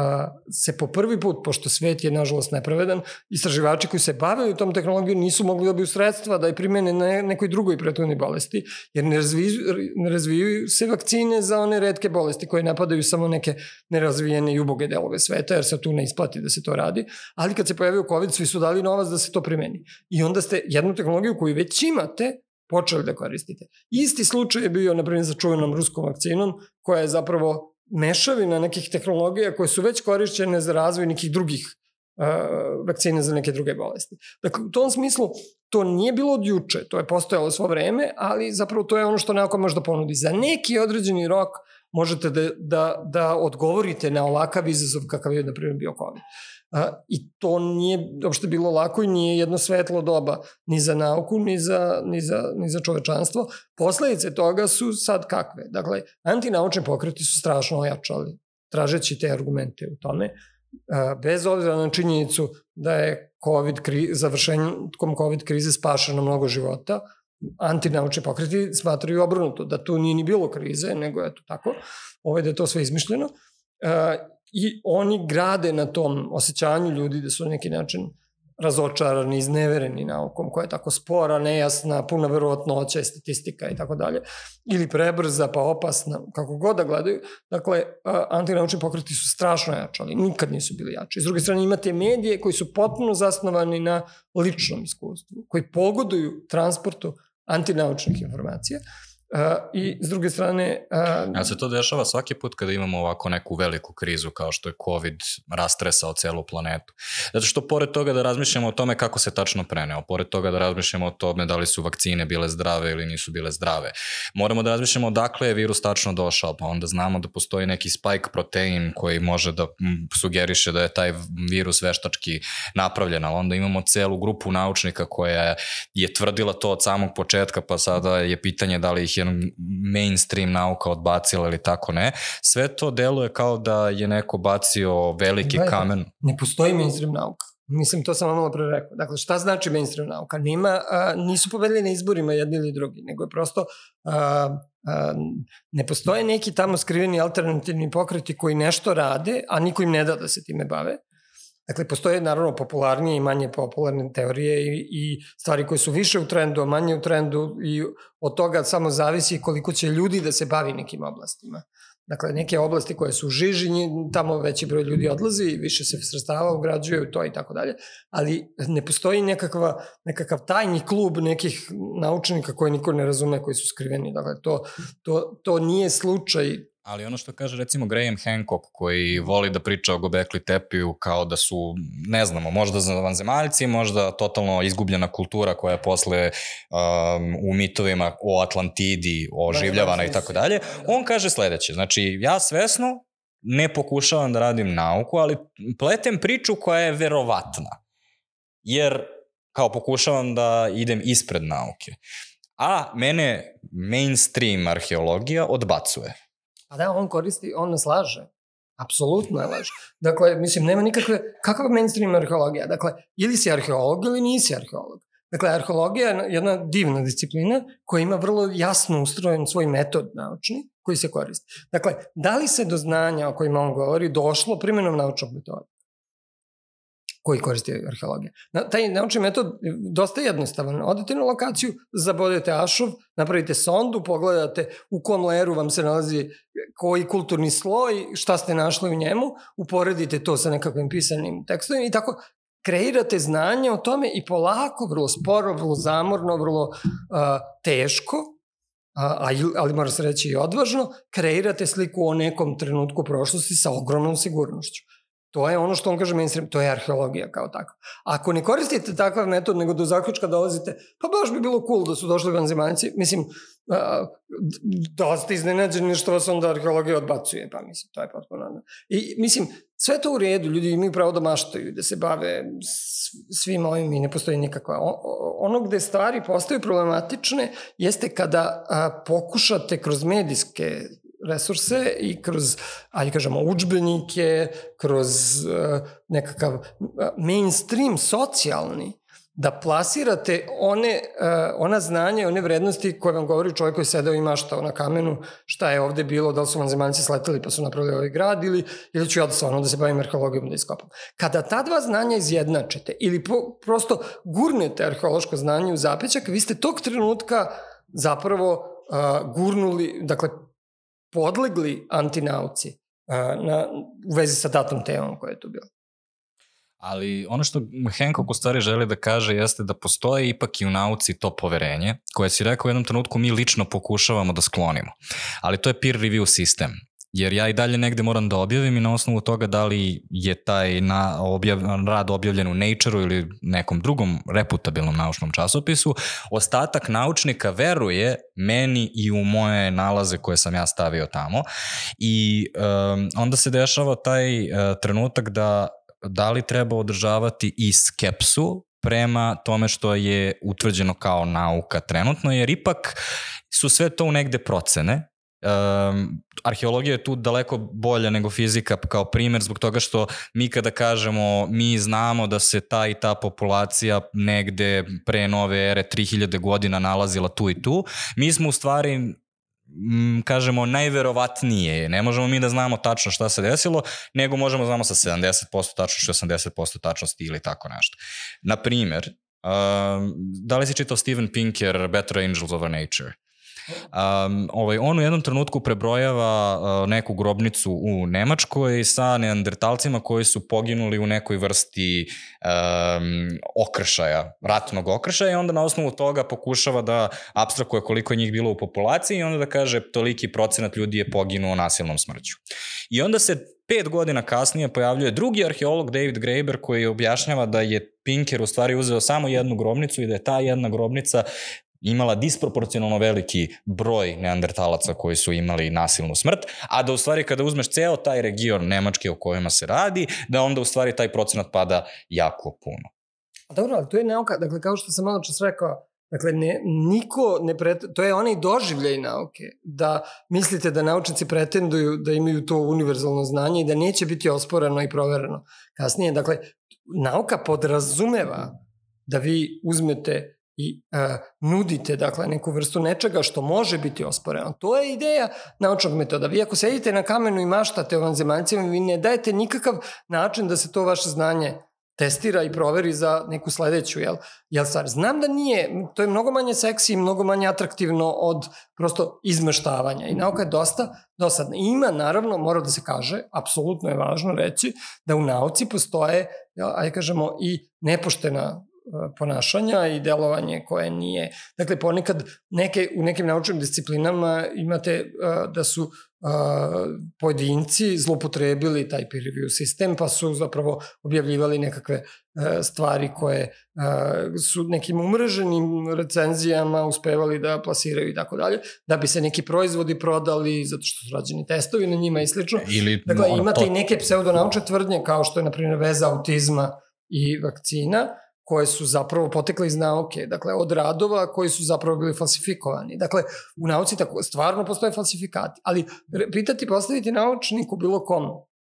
se po prvi put, pošto svet je nažalost nepravedan, istraživači koji se bavili tom tehnologijom nisu mogli dobiti sredstva da je primene na nekoj drugoj prethodnoj bolesti, jer ne razvijaju se vakcine za one retke bolesti koje napadaju samo neke nerazvijene i uboge delove sveta, jer se tu ne isplati da se to radi, ali kad se pojavio COVID, svi su dali novac da se to primeni. I onda ste jednu tehnologiju koju već imate počeli da koristite. Isti slučaj je bio, na primjer, sa čuvenom ruskom vakcinom, koja je zapravo mešavina nekih tehnologija koje su već korišćene za razvoj nekih drugih vakcina za neke druge bolesti. Dakle, u tom smislu, to nije bilo od juče, to je postojalo svo vreme, ali zapravo to je ono što nauka može da ponudi. Za neki određeni rok možete da odgovorite na ovakav izazov kakav je, na primjer, bio COVID. I to nije uopšte bilo lako i nije jedno svetlo doba ni za nauku, ni za čovečanstvo. Posledice toga su sad kakve? Dakle, antinaučni pokreti su strašno ojačali, tražeći te argumente u tome, bez obzira na činjenicu da je završenjem COVID krize spašeno mnogo života. Antinaučni pokreti smatraju obrnuto, da tu nije ni bilo krize, nego je to tako, da je to sve izmišljeno. I oni grade na tom osjećanju ljudi da su na neki način razočarani, iznevereni naukom koja je tako spora, nejasna, puna verovatnoća, statistika i tako dalje, ili prebrza pa opasna, kako god da gledaju. Dakle, antinaučni pokreti su strašno jačali, nikad nisu bili jači. S druge strane, imate medije koji su potpuno zasnovani na ličnom iskustvu, koji pogoduju transportu antinaučnih informacija. I s druge strane... A se to dešava svaki put kada imamo ovako neku veliku krizu kao što je COVID rastresao celu planetu. Zato što pored toga da razmišljamo o tome kako se tačno preneo, pored toga da razmišljamo o tome da li su vakcine bile zdrave ili nisu bile zdrave, moramo da razmišljamo odakle je virus tačno došao, pa onda znamo da postoji neki spike protein koji može da sugeriše da je taj virus veštački napravljen, ali onda imamo celu grupu naučnika koja je tvrdila to od samog početka, pa sada je pitanje da li ih je mainstream nauka odbacila ili tako ne. Sve to deluje kao da je neko bacio veliki kamen. Ne postoji mainstream nauka. Mislim, to sam vam malo pre rekao. Dakle, šta znači mainstream nauka? Nisu pobedili na izborima jedni ili drugi, nego je prosto ne postoje neki tamo skriveni alternativni pokreti koji nešto rade, a niko im ne da se time bave. Dakle, postoje naravno popularnije i manje popularne teorije i stvari koje su više u trendu, a manje u trendu i od toga samo zavisi koliko će ljudi da se bavi nekim oblastima. Dakle, neke oblasti koje su u žiži, tamo veći broj ljudi odlazi, više se sredstava ugrađuje u to i tako dalje, ali ne postoji nekakav tajni klub nekih naučnika koje niko ne razume, koji su skriveni. Dakle, to nije slučaj. Ali ono što kaže recimo Graham Hancock koji voli da priča o Gobekli Tepiju kao da su, ne znamo, možda vanzemaljci, možda totalno izgubljena kultura koja je posle u mitovima o Atlantidi oživljavana i tako dalje, on kaže sledeće, znači ja svesno ne pokušavam da radim nauku, ali pletem priču koja je verovatna, jer kao pokušavam da idem ispred nauke, a mene mainstream arheologija odbacuje. Pa da, on nas laže. Apsolutno je laže. Dakle, mislim, nema nikakve, kakva mainstream arheologija? Dakle, ili si arheolog ili nisi arheolog. Dakle, arheologija je jedna divna disciplina koja ima vrlo jasno ustrojen svoj metod naučni koji se koristi. Dakle, da li se do znanja o kojima on govori došlo primjenom naučnog metoda koji koristi arheologija? Taj naučni metod je dosta jednostavan. Odete na lokaciju, zabodete ašov, napravite sondu, pogledate u kom leru vam se nalazi koji kulturni sloj, šta ste našli u njemu, uporedite to sa nekakvim pisanim tekstovima i tako kreirate znanje o tome i polako, vrlo sporo, vrlo zamorno, vrlo teško, ali mora se reći i odvažno, kreirate sliku o nekom trenutku prošlosti sa ogromnom sigurnošću. To je ono što on kaže mainstream, to je arheologija kao tako. Ako ne koristite takav metod, nego do zaključka dolazite, pa baš bi bilo cool da su došli vanzemaljci, mislim, da ste iznenađeni što vas onda arheologija odbacuje, pa mislim, to je potpuno. I mislim, sve to u redu, ljudi imaju pravo da maštaju, da se bave svim ovim i ne postoji nikakva. Ono gde stvari postaju problematične jeste kada pokušate kroz medijske resurse i kroz, ajde kažemo, udžbenike, kroz nekakav mainstream socijalni, da plasirate ona znanja i one vrednosti koje vam govori čovjek koji sedeo i maštao na kamenu, šta je ovde bilo, da li su vanzemaljci sleteli pa su napravili ovaj grad ili ću ja da stvarno da se bavim arheologijom da iskopam. Kada ta dva znanja izjednačete ili prosto gurnete arheološko znanje u zapećak, vi ste tog trenutka zapravo gurnuli, dakle, podlegli antinauci u vezi sa datom temom koja je tu bila. Ali ono što Hancock u stvari želi da kaže jeste da postoji ipak i u nauci to poverenje, koje si rekao u jednom trenutku mi lično pokušavamo da sklonimo. Ali to je peer review sistem. jer ja i dalje negde moram da objavim i na osnovu toga da li je taj rad objavljen u Nature-u ili nekom drugom reputabilnom naučnom časopisu, ostatak naučnika veruje meni i u moje nalaze koje sam ja stavio tamo i onda se dešava taj trenutak da li treba održavati i skepsu prema tome što je utvrđeno kao nauka trenutno, jer ipak su sve to u negde procene. Arheologija je tu daleko bolja nego fizika kao primer zbog toga što mi kada kažemo mi znamo da se ta i ta populacija negde pre nove ere 3000 godina nalazila tu i tu, mi smo u stvari kažemo najverovatnije, ne možemo mi da znamo tačno šta se desilo, nego možemo znamo sa 70% tačnosti, 80% tačnosti ili tako nešto. Na primer, da li si čitao Steven Pinker Better Angels Over Nature? On u jednom trenutku prebrojava neku grobnicu u Nemačkoj sa neandertalcima koji su poginuli u nekoj vrsti okršaja, ratnog okršaja i onda na osnovu toga pokušava da apstrakuje koliko je njih bilo u populaciji i onda da kaže toliki procenat ljudi je poginuo nasilnom smrću. I onda se 5 godina kasnije pojavljuje drugi arheolog David Graeber koji objašnjava da je Pinker u stvari uzeo samo jednu grobnicu i da je ta jedna grobnica imala disproporcionalno veliki broj neandertalaca koji su imali nasilnu smrt, a da u stvari kada uzmeš ceo taj region Nemačke o kojima se radi, da onda u stvari taj procenat pada jako puno. Dobro, ali to je nauka, dakle kao što sam malo čas rekao, dakle to je onaj doživljaj nauke, da mislite da naučnici pretenduju da imaju to univerzalno znanje i da neće biti osporeno i provereno kasnije. Dakle, nauka podrazumeva da vi uzmete i nudite dakle, neku vrstu nečega što može biti osporeno. To je ideja naučnog metoda. Vi ako sedite na kamenu i maštate o vanzemaljcima, vi ne dajete nikakav način da se to vaše znanje testira i proveri za neku sledeću, jel stvar? Znam da nije, to je mnogo manje seksi i mnogo manje atraktivno od prosto izmeštavanja i nauka je dosta dosadna. Ima, naravno, mora da se kaže, apsolutno je važno reći, da u nauci postoje, ajde kažemo, i nepoštena ponašanja i delovanje koje nije. Dakle, ponekad u nekim naučnim disciplinama imate da su pojedinci zlopotrebili taj peer review sistem, pa su zapravo objavljivali nekakve stvari koje su nekim umreženim recenzijama uspevali da plasiraju i tako dalje, da bi se neki proizvodi prodali zato što su rađeni testovi na njima i slično. Dakle, imate i neke pseudonaučne tvrdnje kao što je, na primjer, veza autizma i vakcina, koje su zapravo potekle iz nauke, dakle od radova koji su zapravo bili falsifikovani. Dakle, u nauci stvarno postoje falsifikati, ali postaviti naučniku bilo kom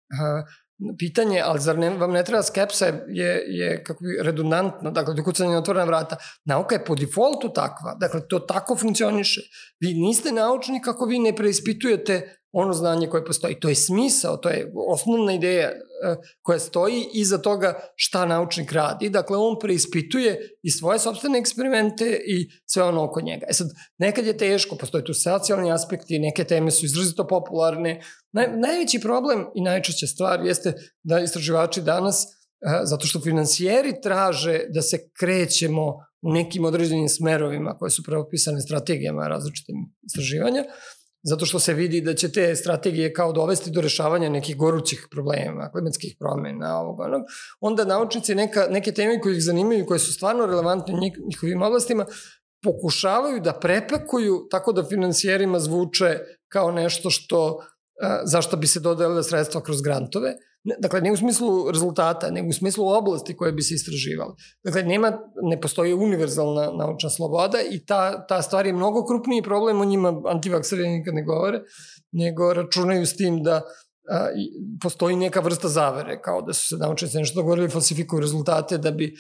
pitanje, ali zar vam ne treba skepsa je kako bi redundantno, dakle dokucanje na otvorena vrata. Nauka je po defaultu takva, dakle to tako funkcioniše. Vi niste naučnik ako vi ne preispitujete ono znanje koje postoji. To je smisao, to je osnovna ideja koja stoji iza toga šta naučnik radi. Dakle, on preispituje i svoje sopstvene eksperimente i sve ono oko njega. Sad, nekad je teško, postoje tu socijalni aspekti, neke teme su izrazito popularne. Najveći problem i najčešća stvar jeste da istraživači danas, zato što finansijeri traže da se krećemo u nekim određenim smerovima koje su preopisane strategijama različitim istraživanja, zato što se vidi da će te strategije kao dovesti do rešavanja nekih gorućih problema, klimatskih promjena, onda naučnici neke teme koje ih zanimaju, koje su stvarno relevantne njihovim oblastima, pokušavaju da prepakuju tako da finansijerima zvuče kao nešto zašto bi se dodelila sredstva kroz grantove. Dakle, ne u smislu rezultata, nego u smislu oblasti koje bi se istraživali. Dakle, ne postoji univerzalna naučna sloboda i ta stvar je mnogo krupniji problem, o njima antivakseri nikad ne govore, nego računaju s tim da postoji neka vrsta zavere, kao da su se naučnici nešto dogovorili, falsifikuju rezultate da bi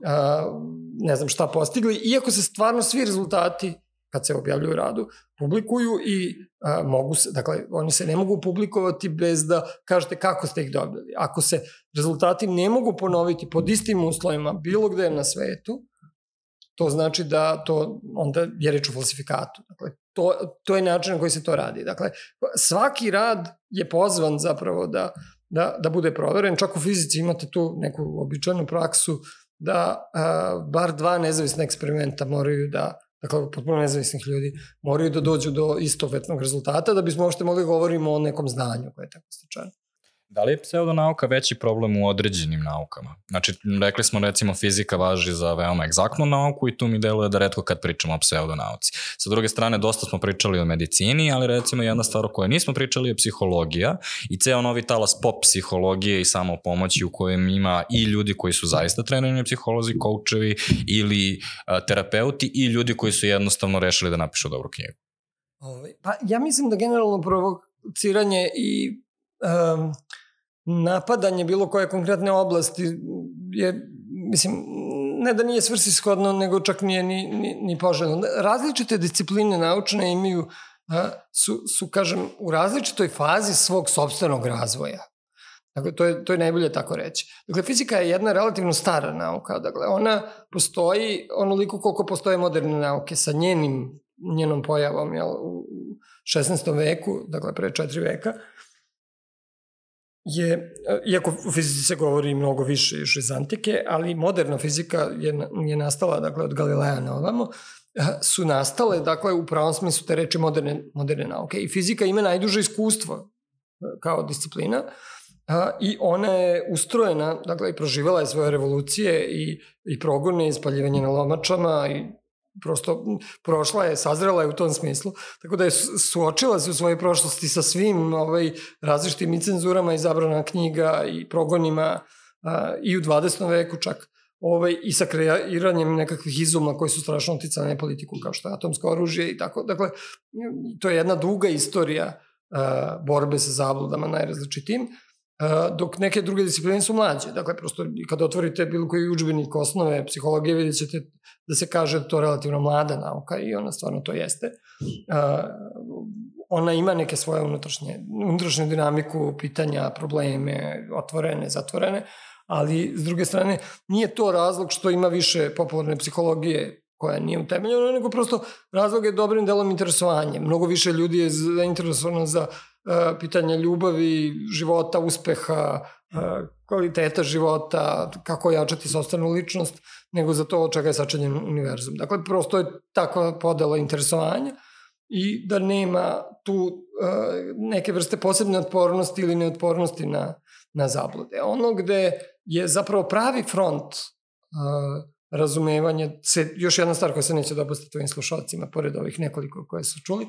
ne znam šta postigli, iako se stvarno svi rezultati kad se objavljuju u radu, publikuju i mogu se, dakle, oni se ne mogu publikovati bez da kažete kako ste ih dobili. Ako se rezultati ne mogu ponoviti pod istim uslovima bilo gde na svetu, to znači da to onda je reč o falsifikatu. Dakle, to je način na koji se to radi. Dakle, svaki rad je pozvan zapravo da bude proveren. Čak u fizici imate tu neku običajnu praksu da bar 2 nezavisna eksperimenta moraju da dakle potpuno nezavisnih ljudi, moraju da dođu do istovetnog rezultata da bismo uopšte mogli govorimo o nekom znanju koje je tako stečeno. Da li je pseudonauka veći problem u određenim naukama? Znači, rekli smo recimo fizika važi za veoma egzaktnu nauku i tu mi deluje da retko kad pričamo o pseudonauci. Sa druge strane, dosta smo pričali o medicini, ali recimo jedna stvar o kojoj nismo pričali je psihologija i ceo novi talas pop psihologije i samopomoći u kojem ima i ljudi koji su zaista trenirani psiholozi, koučevi ili terapeuti i ljudi koji su jednostavno rešili da napišu dobru knjigu. Pa ja mislim da generalno provociranje i napadanje bilo koje konkretne oblasti je, mislim, ne da nije svrsishodno, nego čak nije ni poželjno. Različite discipline naučne imaju, su, kažem, u različitoj fazi svog sopstvenog razvoja. Dakle, to je najbolje tako reći. Dakle, fizika je jedna relativno stara nauka. Dakle, ona postoji onoliko koliko postoje moderne nauke sa njenom pojavom u 16. veku, dakle, pre 4 veka. Iako u fizici se govori mnogo više još iz antike, ali moderna fizika je nastala, dakle, od Galileja na ovamo, su nastale, dakle, u pravom smislu te reči moderne nauke. I fizika ima najduže iskustvo kao disciplina i ona je ustrojena, dakle, i proživjela je svoje revolucije i progone, i spaljivanje na lomačama i prosto prošla je, sazrela je u tom smislu, tako da je suočila se u svojoj prošlosti sa svim različitim i cenzurama i zabrana knjiga i progonima i u 20. veku čak i sa kreiranjem nekakvih izuma koji su strašno uticali na politiku kao što je atomsko oružje i tako. Dakle, to je jedna duga istorija borbe sa zabludama najrazličitijim, dok neke druge discipline su mlađe. Dakle, prosto kada otvorite bilo koji udžbenik osnove psihologije, vidjet ćete da se kaže da to je relativno mlada nauka i ona stvarno to jeste. Ona ima neke svoje unutrašnju dinamiku, pitanja, probleme, otvorene, zatvorene, ali s druge strane nije to razlog što ima više popularne psihologije koja nije utemeljena, nego prosto razlog je dobrim delom interesovanje. Mnogo više ljudi je zainteresovano za pitanje ljubavi, života, uspeha, kvaliteta života, kako jačati sopstvenu ličnost, nego za to od čega je sačinjen univerzum. Dakle, prosto je takva podela interesovanja i da nema tu neke vrste posebne otpornosti ili neotpornosti na zablude. Ono gde je zapravo pravi front razumevanje, još jedna stvar koja se neće dopustiti ovim slušalcima, pored ovih nekoliko koje su čuli,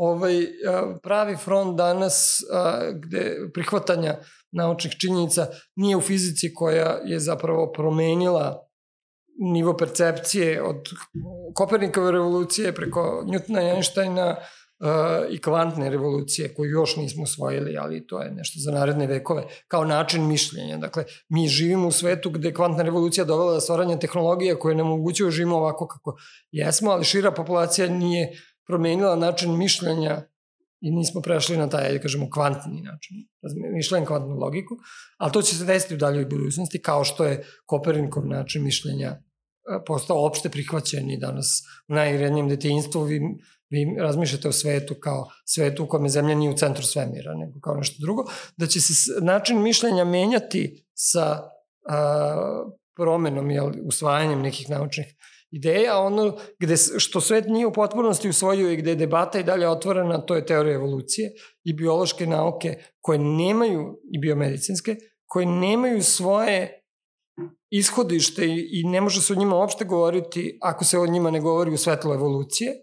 pravi front danas gde prihvatanja naučnih činjenica nije u fizici koja je zapravo promenila nivo percepcije od Kopernikove revolucije preko Newtona i Einsteina i kvantne revolucije koju još nismo usvojili, ali to je nešto za naredne vekove, kao način mišljenja. Dakle, mi živimo u svetu gde kvantna revolucija dovela do stvaranja tehnologija koje nam omogućuju da živimo ovako kako jesmo, ali šira populacija nije promenila način mišljenja i nismo prešli na taj, kažemo, kvantni način mišljenja, kvantnu logiku, ali to će se desiti u daljoj budućnosti, kao što je Kopernikov način mišljenja postao opšte prihvaćen i danas u najrednijem detinjstvu vi razmišljate o svetu kao svetu u kome Zemlja nije u centru svemira, nego kao nešto drugo, da će se način mišljenja menjati sa promenom, usvajanjem nekih naučnih ideja, ono što svet nije u potpunosti usvojio i gde je debata i dalje otvorena, to je teorija evolucije i biološke nauke koje nemaju, i biomedicinske, koje nemaju svoje ishodište i ne može se o njima uopšte govoriti ako se o njima ne govori u svetlu evolucije,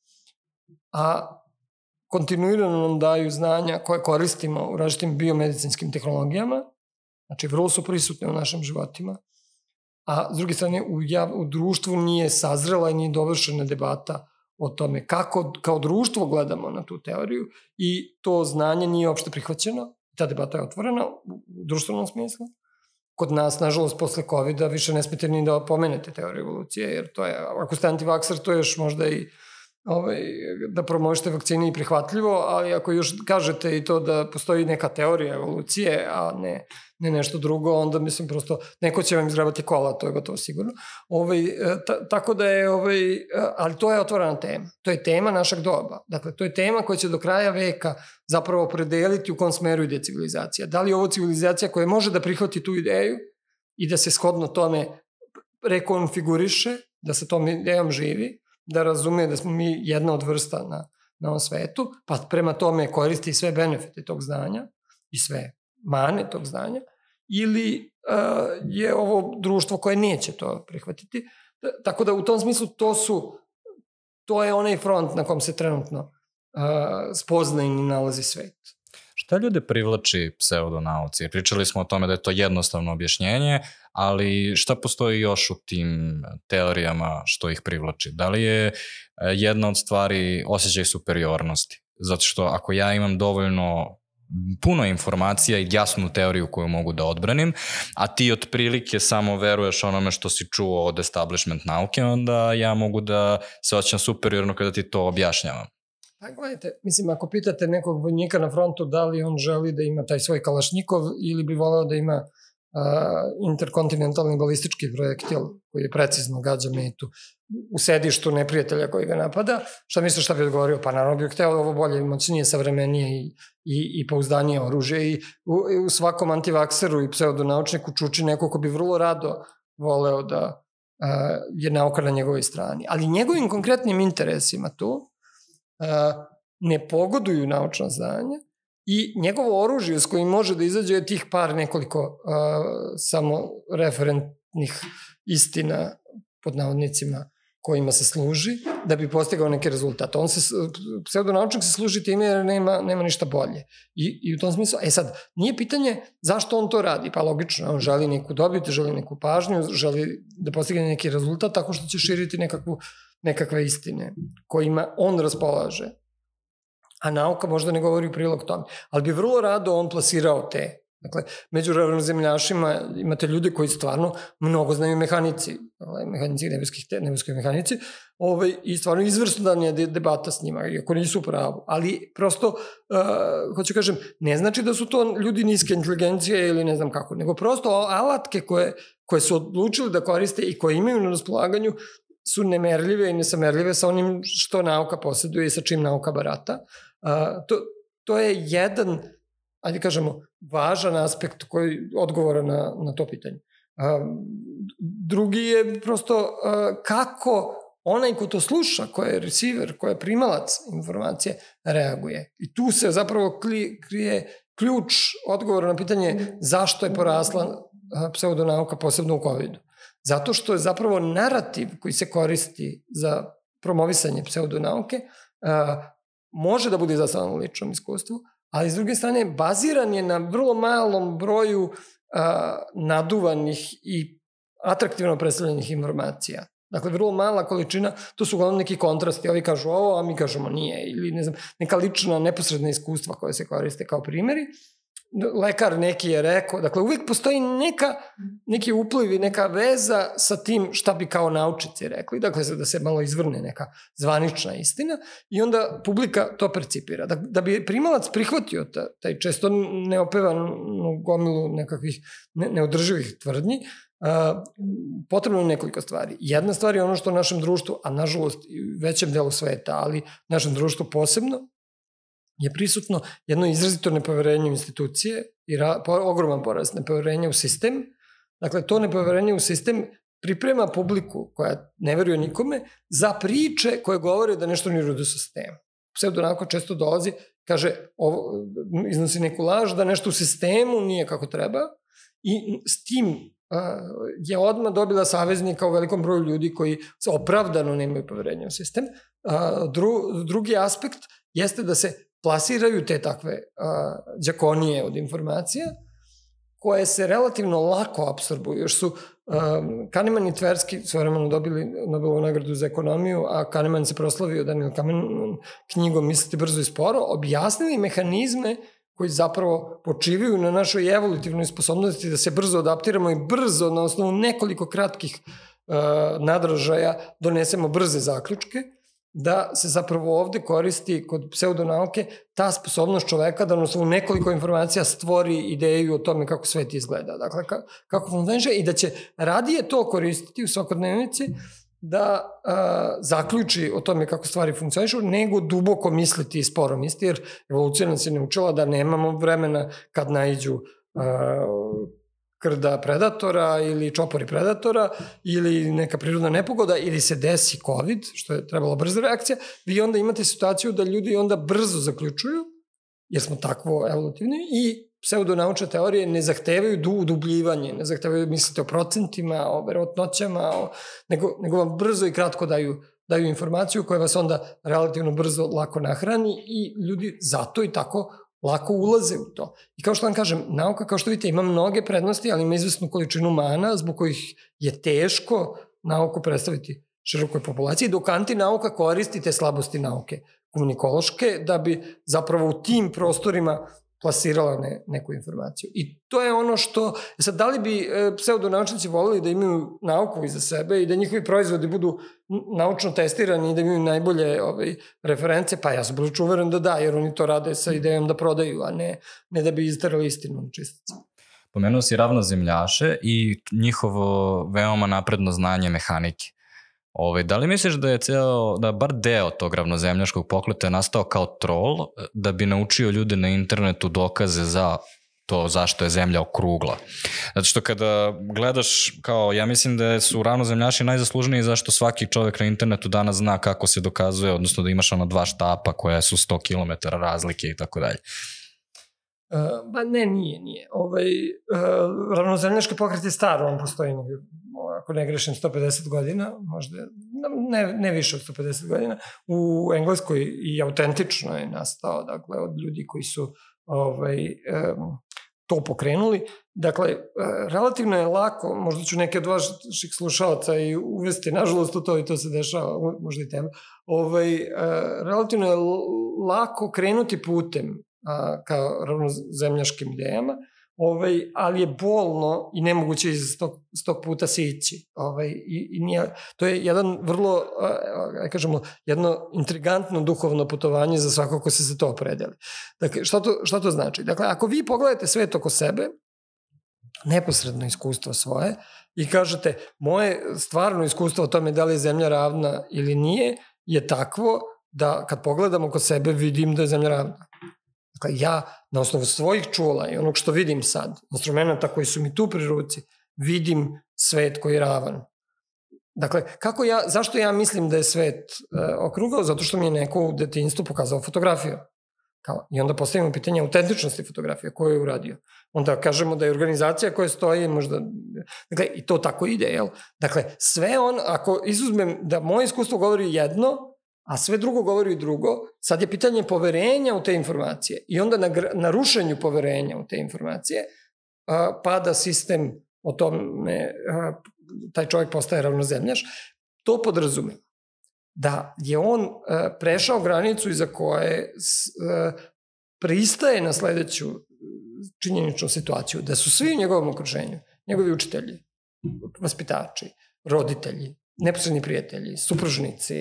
a kontinuirano nam daju znanja koje koristimo u različitim biomedicinskim tehnologijama, znači vrlo su prisutne u našim životima, a s druge strane u društvu nije sazrela i nije dovršena debata o tome kako kao društvo gledamo na tu teoriju i to znanje nije uopšte prihvaćeno, ta debata je otvorena u društvenom smislu. Kod nas, nažalost, posle COVID-a više ne smete ni da pomenete teoriju evolucije, jer to je, ako ste antivakser, to je još možda i da promovište vakcine i prihvatljivo, ali ako još kažete i to da postoji neka teorija evolucije, a ne nešto drugo, onda mislim prosto neko će vam izgrebati kola, to je gotovo sigurno. Tako da je, ali to je otvorena tema. To je tema našeg doba. Dakle, to je tema koja će do kraja veka zapravo opredeliti u kom smeru ide civilizacija. Da li je ovo civilizacija koja može da prihvati tu ideju i da se shodno tome rekonfiguriše, da se tom idejom živi, da razume da smo mi jedna od vrsta na ovom svetu, pa prema tome koristi sve benefite tog znanja i sve mane tog znanja, ili je ovo društvo koje neće to prihvatiti. Tako da u tom smislu to je onaj front na kom se trenutno spoznajni nalazi svet. Šta ljude privlači pseudonauci? Pričali smo o tome da je to jednostavno objašnjenje, ali šta postoji još u tim teorijama što ih privlači? Da li je jedna od stvari osjećaj superiornosti? Zato što ako ja imam dovoljno puno informacija i jasnu teoriju koju mogu da odbranim, a ti otprilike samo veruješ onome što si čuo od establishment nauke, onda ja mogu da se osjećam superiorno kada ti to objašnjavam. Pa gledajte, mislim, ako pitate nekog vojnika na frontu da li on želi da ima taj svoj kalašnikov ili bi voleo da ima interkontinentalni balistički projektil koji je precizno gađa metu u sedištu neprijatelja koji ga napada, šta misliš šta bi odgovorio? Pa naravno bih hteo ovo bolje, moćnije, savremenije i pouzdanije oružje i u svakom antivakseru i pseudonaučniku čuči neko ko bi vrlo rado voleo da je nauka na njegovoj strani. Ali njegovim konkretnim interesima tu ne pogoduju naučna znanja i njegovo oružje s kojim može da izađe je tih nekoliko samo referentnih istina pod navodnicima kojima se služi da bi postigao neki rezultat. Pseudonaučnik se služi time jer nema ništa bolje. I u tom smislu, sad, nije pitanje zašto on to radi, pa logično, on želi neku dobit, želi neku pažnju, želi da postigne neki rezultat tako što će širiti nekakve istine kojima on raspolaže. A nauka možda ne govori u prilog tome. Ali bi vrlo rado on plasirao te. Dakle, među ravnozemljašima imate ljude koji stvarno mnogo znaju mehanici, nebeskoj mehanici, i stvarno izvrstan je debata s njima, iako nisu u pravu. Ali prosto, hoću kažem, ne znači da su to ljudi niske inteligencije ili ne znam kako, nego prosto alatke koje su odlučili da koriste i koje imaju na raspolaganju su nemerljive i nesamerljive sa onim što nauka posjeduje i sa čim nauka barata. To je jedan, ajde kažemo, važan aspekt koji odgovora na to pitanje. Drugi je prosto kako onaj ko to sluša, ko je receiver, ko je primalac informacije, reaguje. I tu se zapravo krije ključ odgovora na pitanje zašto je porasla pseudonauka, posebno u COVID-u. Zato što je zapravo narativ koji se koristi za promovisanje pseudonauke može da bude zasnovan u ličnom iskustvu, ali s druge strane baziran je na vrlo malom broju naduvanih i atraktivno predstavljenih informacija. Dakle, vrlo mala količina, to su uglavnom neki kontrasti, ovi kažu ovo, a mi kažemo nije, ili ne znam, neka lična neposredna iskustva koje se koriste kao primjeri. Lekar neki je rekao, dakle uvijek postoji neki upliv i neka veza sa tim šta bi kao naučici rekli, dakle da se malo izvrne neka zvanična istina i onda publika to percipira. Da bi primalac prihvatio taj često neopevanu gomilu nekakvih neodrživih tvrdnji, potrebno je nekoliko stvari. Jedna stvar je ono što u našem društvu, a nažalost i većem delu sveta, ali našem društvu posebno, je prisutno jedno izrazito nepoverenje u institucije i ogroman porast nepoverenja u sistem. Dakle, to nepoverenje u sistem priprema publiku koja ne veruje nikome za priče koje govore da nešto nije u redu sa sistemom. Pseudonauka često dolazi, kaže, iznosi neku laž da nešto u sistemu nije kako treba i s tim je odmah dobila saveznika u velikom broju ljudi koji opravdano nemaju poverenja u sistem. Drugi aspekt jeste da se plasiraju te takve đakonije od informacija koje se relativno lako apsorbuju. Još su Kahneman i Tversky svojevremeno dobili Nobelovu nagradu za ekonomiju, a Kahneman se proslavio Daniel Kahneman knjigom Misliti brzo i sporo, objasnili mehanizme koji zapravo počivaju na našoj evolutivnoj sposobnosti da se brzo adaptiramo i brzo na osnovu nekoliko kratkih nadražaja donesemo brze zaključke, da se zapravo ovde koristi kod pseudonauke ta sposobnost čoveka da na osnovu nekoliko informacija stvori ideju o tome kako svet izgleda. Dakle, kako funkcioniše i da će radije to koristiti u svakodnevnici da zaključi o tome kako stvari funkcionišu, nego duboko misliti i sporo misliti, jer evolucija nas je naučila da nemamo vremena kad naiđu krda predatora ili čopori predatora ili neka prirodna nepogoda ili se desi COVID, što je trebala brza reakcija, vi onda imate situaciju da ljudi onda brzo zaključuju, jer smo takvo evolutivni, i pseudonaučne teorije ne zahtevaju udubljivanje, ne zahtevaju mislite o procentima, o verovatnoćama, nego vam brzo i kratko daju informaciju koja vas onda relativno brzo lako nahrani i ljudi zato i tako lako ulaze u to. I kao što vam kažem, nauka, kao što vidite, ima mnoge prednosti, ali ima izvesnu količinu mana zbog kojih je teško nauku predstaviti širokoj populaciji, dok antinauka koristi te slabosti nauke komunikološke da bi zapravo u tim prostorima plasirala neku informaciju. I to je ono što... Sad, da li bi pseudonaučnici volili da imaju nauku iza sebe i da njihovi proizvodi budu naučno testirani i da imaju najbolje reference? Pa ja sam prilično uveren da da, jer oni to rade sa idejom da prodaju, a ne da bi izterali istinu na čistice. Pomenuo si ravnozemljaše i njihovo veoma napredno znanje mehanike. Da li misliš da bar deo tog ravnozemljaškog pokreta je nastao kao trol da bi naučio ljude na internetu dokaze za to zašto je zemlja okrugla? Zato što kada gledaš, ja mislim da su ravnozemljaši najzaslužniji zašto svaki čovek na internetu danas zna kako se dokazuje, odnosno da imaš 2 štapa koja su 100 km razlike i tako dalje. Ba ne, nije. Ravnozemljaški pokret je star, on postoji, ako ne grešim, 150 godina, možda ne više od 150 godina. U Engleskoj i autentično je nastao, dakle, od ljudi koji su to pokrenuli. Dakle, relativno je lako, možda ću neke od vaših slušalaca i uvesti, nažalost, u to i to se dešava, možda i tebe, relativno je lako krenuti putem kao ravnozemljaškim idejama, ali je bolno i nemoguće iz tog puta se ići. To je jedan vrlo, jedno intrigantno duhovno putovanje za svako ko se za to opredeli. Dakle, šta to znači? Dakle, ako vi pogledate svet oko sebe, neposredno iskustvo svoje, i kažete, moje stvarno iskustvo o tome da li je zemlja ravna ili nije, je takvo da kad pogledam oko sebe vidim da je zemlja ravna. Dakle, ja na osnovu svojih čula i onog što vidim sad, instrumenta koji su mi tu pri ruci, vidim svet koji je ravan. Dakle, zašto ja mislim da je svet okrugao? Zato što mi je neko u detinjstvu pokazao fotografiju. I onda postavimo pitanje autentičnosti fotografije, koju je uradio. Onda kažemo da je organizacija koja stoji možda... Dakle, i to tako ide, jel? Dakle, sve ako izuzmem da moje iskustvo govori jedno, a sve drugo govori drugo, sad je pitanje poverenja u te informacije. I onda na rušenju poverenja u te informacije pada sistem o tome, taj čovjek postaje ravnozemljaš. To podrazumeva da je on prešao granicu iza koje pristaje na sledeću činjeničnu situaciju, da su svi u njegovom okruženju, njegovi učitelji, vaspitači, roditelji, neposredni prijatelji, supružnici,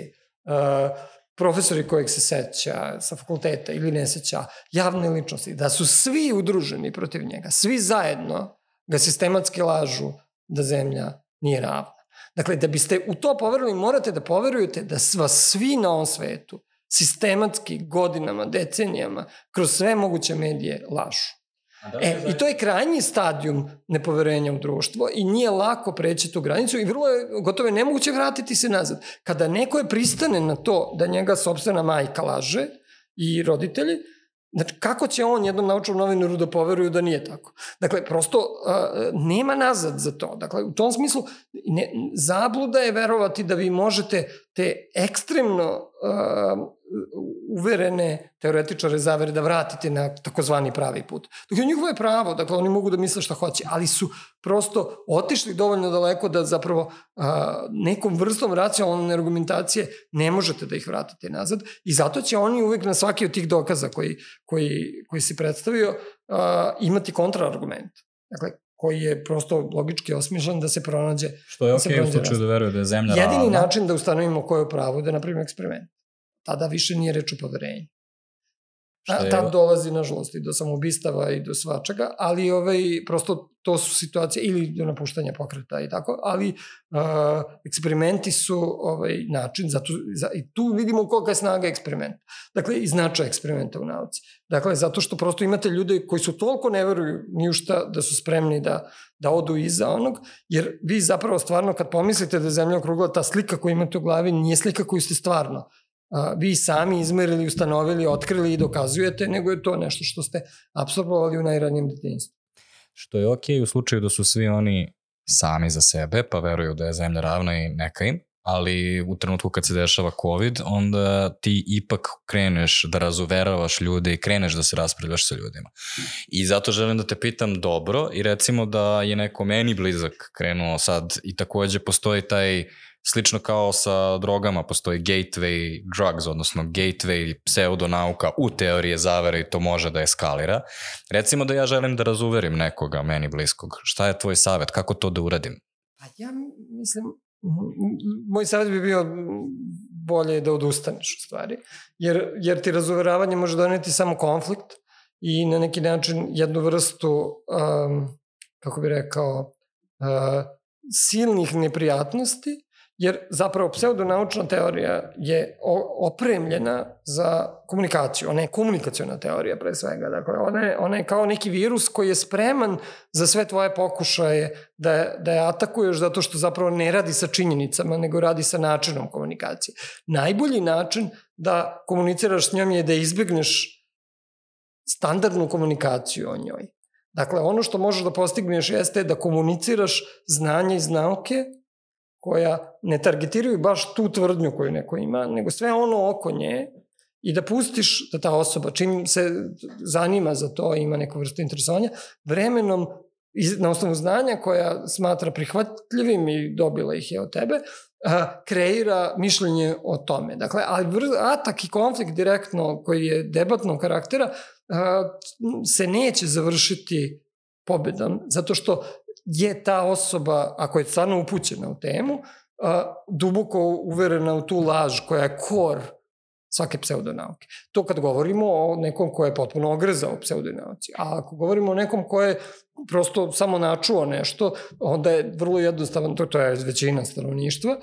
profesori kojeg se seća sa fakulteta ili ne seća, javne ličnosti, da su svi udruženi protiv njega, svi zajedno ga sistematski lažu da zemlja nije ravna. Dakle, da biste u to poverili, morate da poverujete da vas svi na ovom svetu sistematski, godinama, decenijama, kroz sve moguće medije lažu. I to je krajnji stadijum nepoverenja u društvo i nije lako preći tu granicu i vrlo je gotovo nemoguće vratiti se nazad. Kada neko je pristane na to da njega sopstvena majka laže i roditelji, znači kako će on jednom naučnom novinaru da poveruju da nije tako? Dakle, prosto nema nazad za to. Dakle, u tom smislu zabluda je verovati da vi možete te ekstremno uverene teoretičare zavere da vratite na takozvani pravi put. Dakle, njihovo je pravo, dakle, oni mogu da misle šta hoće, ali su prosto otišli dovoljno daleko da zapravo nekom vrstom racionalne argumentacije ne možete da ih vratite nazad i zato će oni uvek na svaki od tih dokaza koji se predstavio imati kontraargument. Dakle, koji je prosto logički osmišljen da se pronađe. Što je okej u slučaju da veruje da je zemlja ravna. Jedini način da ustanovimo ko je pravo da napravimo eksperiment. Tada više nije reč o poverenju. Tam dolazi, nažalost, i do samoubistava i do svačega, ali prosto to su situacije, ili do napuštanja pokreta i tako, ali eksperimenti su način, i tu vidimo kolika je snaga eksperimenta. Dakle, i značaj eksperimenta u nauci. Dakle, zato što prosto imate ljude koji su toliko ne veruju ni u šta da su spremni da odu iza onog, jer vi zapravo stvarno kad pomislite da je Zemlja okrugla, ta slika koju imate u glavi nije slika koju ste stvarno vi sami izmerili, ustanovili, otkrili i dokazujete, nego je to nešto što ste apsorbovali u najranijem detinjstvu. Što je okej u slučaju da su svi oni sami za sebe, pa veruju da je Zemlja ravna i neka im, ali u trenutku kad se dešava COVID, onda ti ipak kreneš da razuveravaš ljude i kreneš da se raspravljaš sa ljudima. I zato želim da te pitam dobro i recimo da je neko meni blizak krenuo sad i takođe postoji taj, slično kao sa drogama, postoji gateway drugs, odnosno gateway pseudonauka u teorije zavere i to može da eskalira. Recimo da ja želim da razuverim nekoga meni bliskog. Šta je tvoj savjet? Kako to da uradim? Pa ja mislim, moj savjet bi bio bolje da odustaneš u stvari, jer ti razuveravanje može doneti samo konflikt i na neki način jednu vrstu, kako bi rekao, silnih neprijatnosti, jer zapravo pseudonaučna teorija je opremljena za komunikaciju. Ona je komunikaciona teorija pre svega. Dakle, ona je kao neki virus koji je spreman za sve tvoje pokušaje da je atakuješ zato što zapravo ne radi sa činjenicama, nego radi sa načinom komunikacije. Najbolji način da komuniciraš s njom je da izbegneš standardnu komunikaciju o njoj. Dakle, ono što možeš da postigneš jeste da komuniciraš znanje iz nauke koja ne targetiraju baš tu tvrdnju koju neko ima, nego sve ono oko nje i da pustiš da ta osoba, čim se zanima za to i ima neku vrstu interesovanja, vremenom na osnovu znanja koja smatra prihvatljivim i dobila ih je od tebe, kreira mišljenje o tome. Dakle, ali atak i konflikt direktno koji je debatnog karaktera se neće završiti pobedom, zato što je ta osoba, ako je stvarno upućena u temu, duboko uverena u tu laž koja je kor svake pseudonauke. To kad govorimo o nekom ko je potpuno ogrezao u pseudonauci. A ako govorimo o nekom ko je prosto samo načuo nešto, onda je vrlo jednostavno, to je većina stanovništva,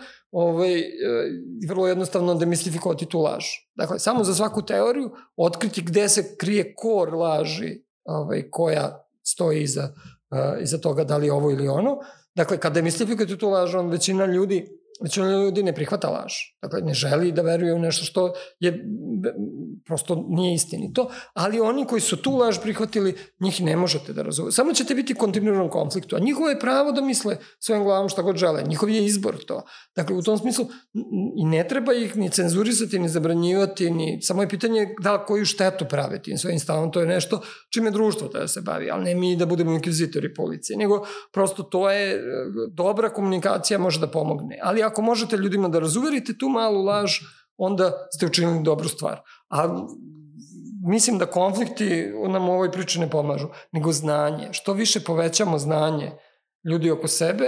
vrlo jednostavno demistifikovati tu laž. Dakle, samo za svaku teoriju otkriti gde se krije kor laži koja stoji iza toga da li ovo ili ono. Dakle, kad demistifikujete tu laž, većina ljudi ne prihvata laž. Dakle, ne želi da veruje u nešto što je prosto nije istinito, ali oni koji su tu laž prihvatili, njih ne možete da razumete. Samo ćete biti u kontinuiranom konfliktu, a njihovo je pravo da misle svojom glavom šta god žele. Njihov je izbor to. Dakle, u tom smislu i ne treba ih ni cenzurisati, ni zabranjivati, samo je pitanje da koju štetu prave tim svojim stavom. To je nešto čime društvo da se bavi, ali ne mi da budemo inkvizitori policije, nego prosto to je dobra komunikacija može da pomogne. Ali ako možete ljudima da razuverite tu malu laž, onda ste učinili dobru stvar. A mislim da konflikti nam u ovoj priči ne pomažu, nego znanje. Što više povećamo znanje ljudi oko sebe,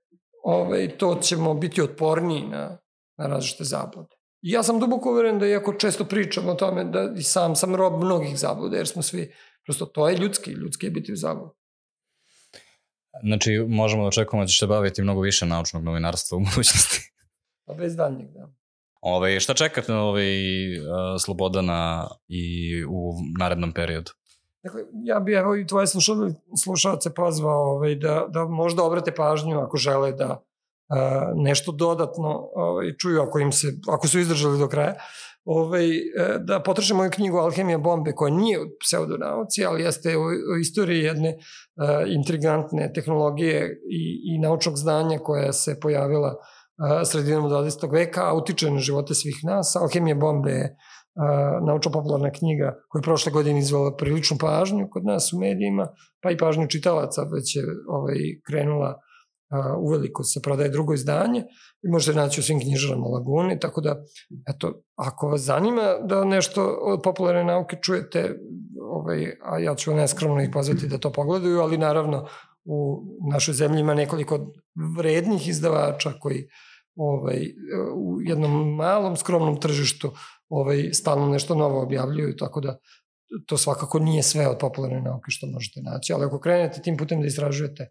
to ćemo biti otporniji na različite zablude. I ja sam duboko uveren da iako često pričam o tome da i sam rob mnogih zabluda, jer smo svi, prosto to je ljudski je biti u zabludu. Znači, možemo da očekujemo da ćeš se baviti mnogo više naučnog novinarstva u budućnosti. Pa bez daljnjeg, da. Šta čekate Slobodana i u narednom periodu? Dakle, ja bih i tvoje slušalce pozvao da možda obrate pažnju ako žele da nešto dodatno čuju ako su izdržali do kraja, da potraže moju knjigu Alhemija bombe, koja nije u pseudonauci, ali jeste o istoriji jedne intrigantne tehnologije i naučnog znanja koja se pojavila sredinom 20. veka, a utiče na živote svih nas. Alhemija bombe je naučno-popularna knjiga koja je prošle godine izvala priličnu pažnju kod nas u medijima, pa i pažnju čitalaca, već je krenula uveliko se prodaje drugo izdanje i možete naći u svim knjižarama Lagune, tako da, eto, ako vas zanima da nešto od popularne nauke čujete, a ja ću neskromno ih pozvati da to pogledaju, ali naravno u našoj zemlji ima nekoliko vrednih izdavača koji u jednom malom skromnom tržištu stalno nešto novo objavljuju, tako da to svakako nije sve od popularne nauke što možete naći, ali ako krenete tim putem da istražujete,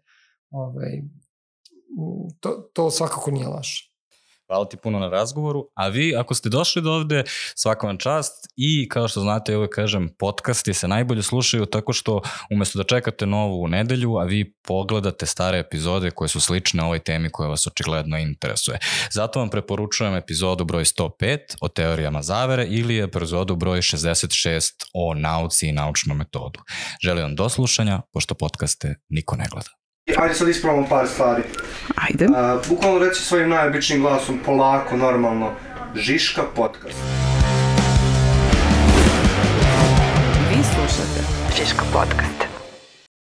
to svakako nije laž. Hvala ti puno na razgovoru, a vi ako ste došli do ovde, svaka vam čast i kao što znate, uvek kažem, podcasti se najbolje slušaju tako što umesto da čekate novu nedelju, a vi pogledate stare epizode koje su slične ovoj temi koja vas očigledno interesuje. Zato vam preporučujem epizodu broj 105 o teorijama zavere ili epizodu broj 66 o nauci i naučnom metodu. Želim vam do slušanja, pošto podcaste niko ne gleda. Ajde sad ispravamo par stvari. Ajde. Bukvalno reći svojim najobičnijim glasom, polako, normalno, Žiška podcast. Vi slušate Žiška podcast.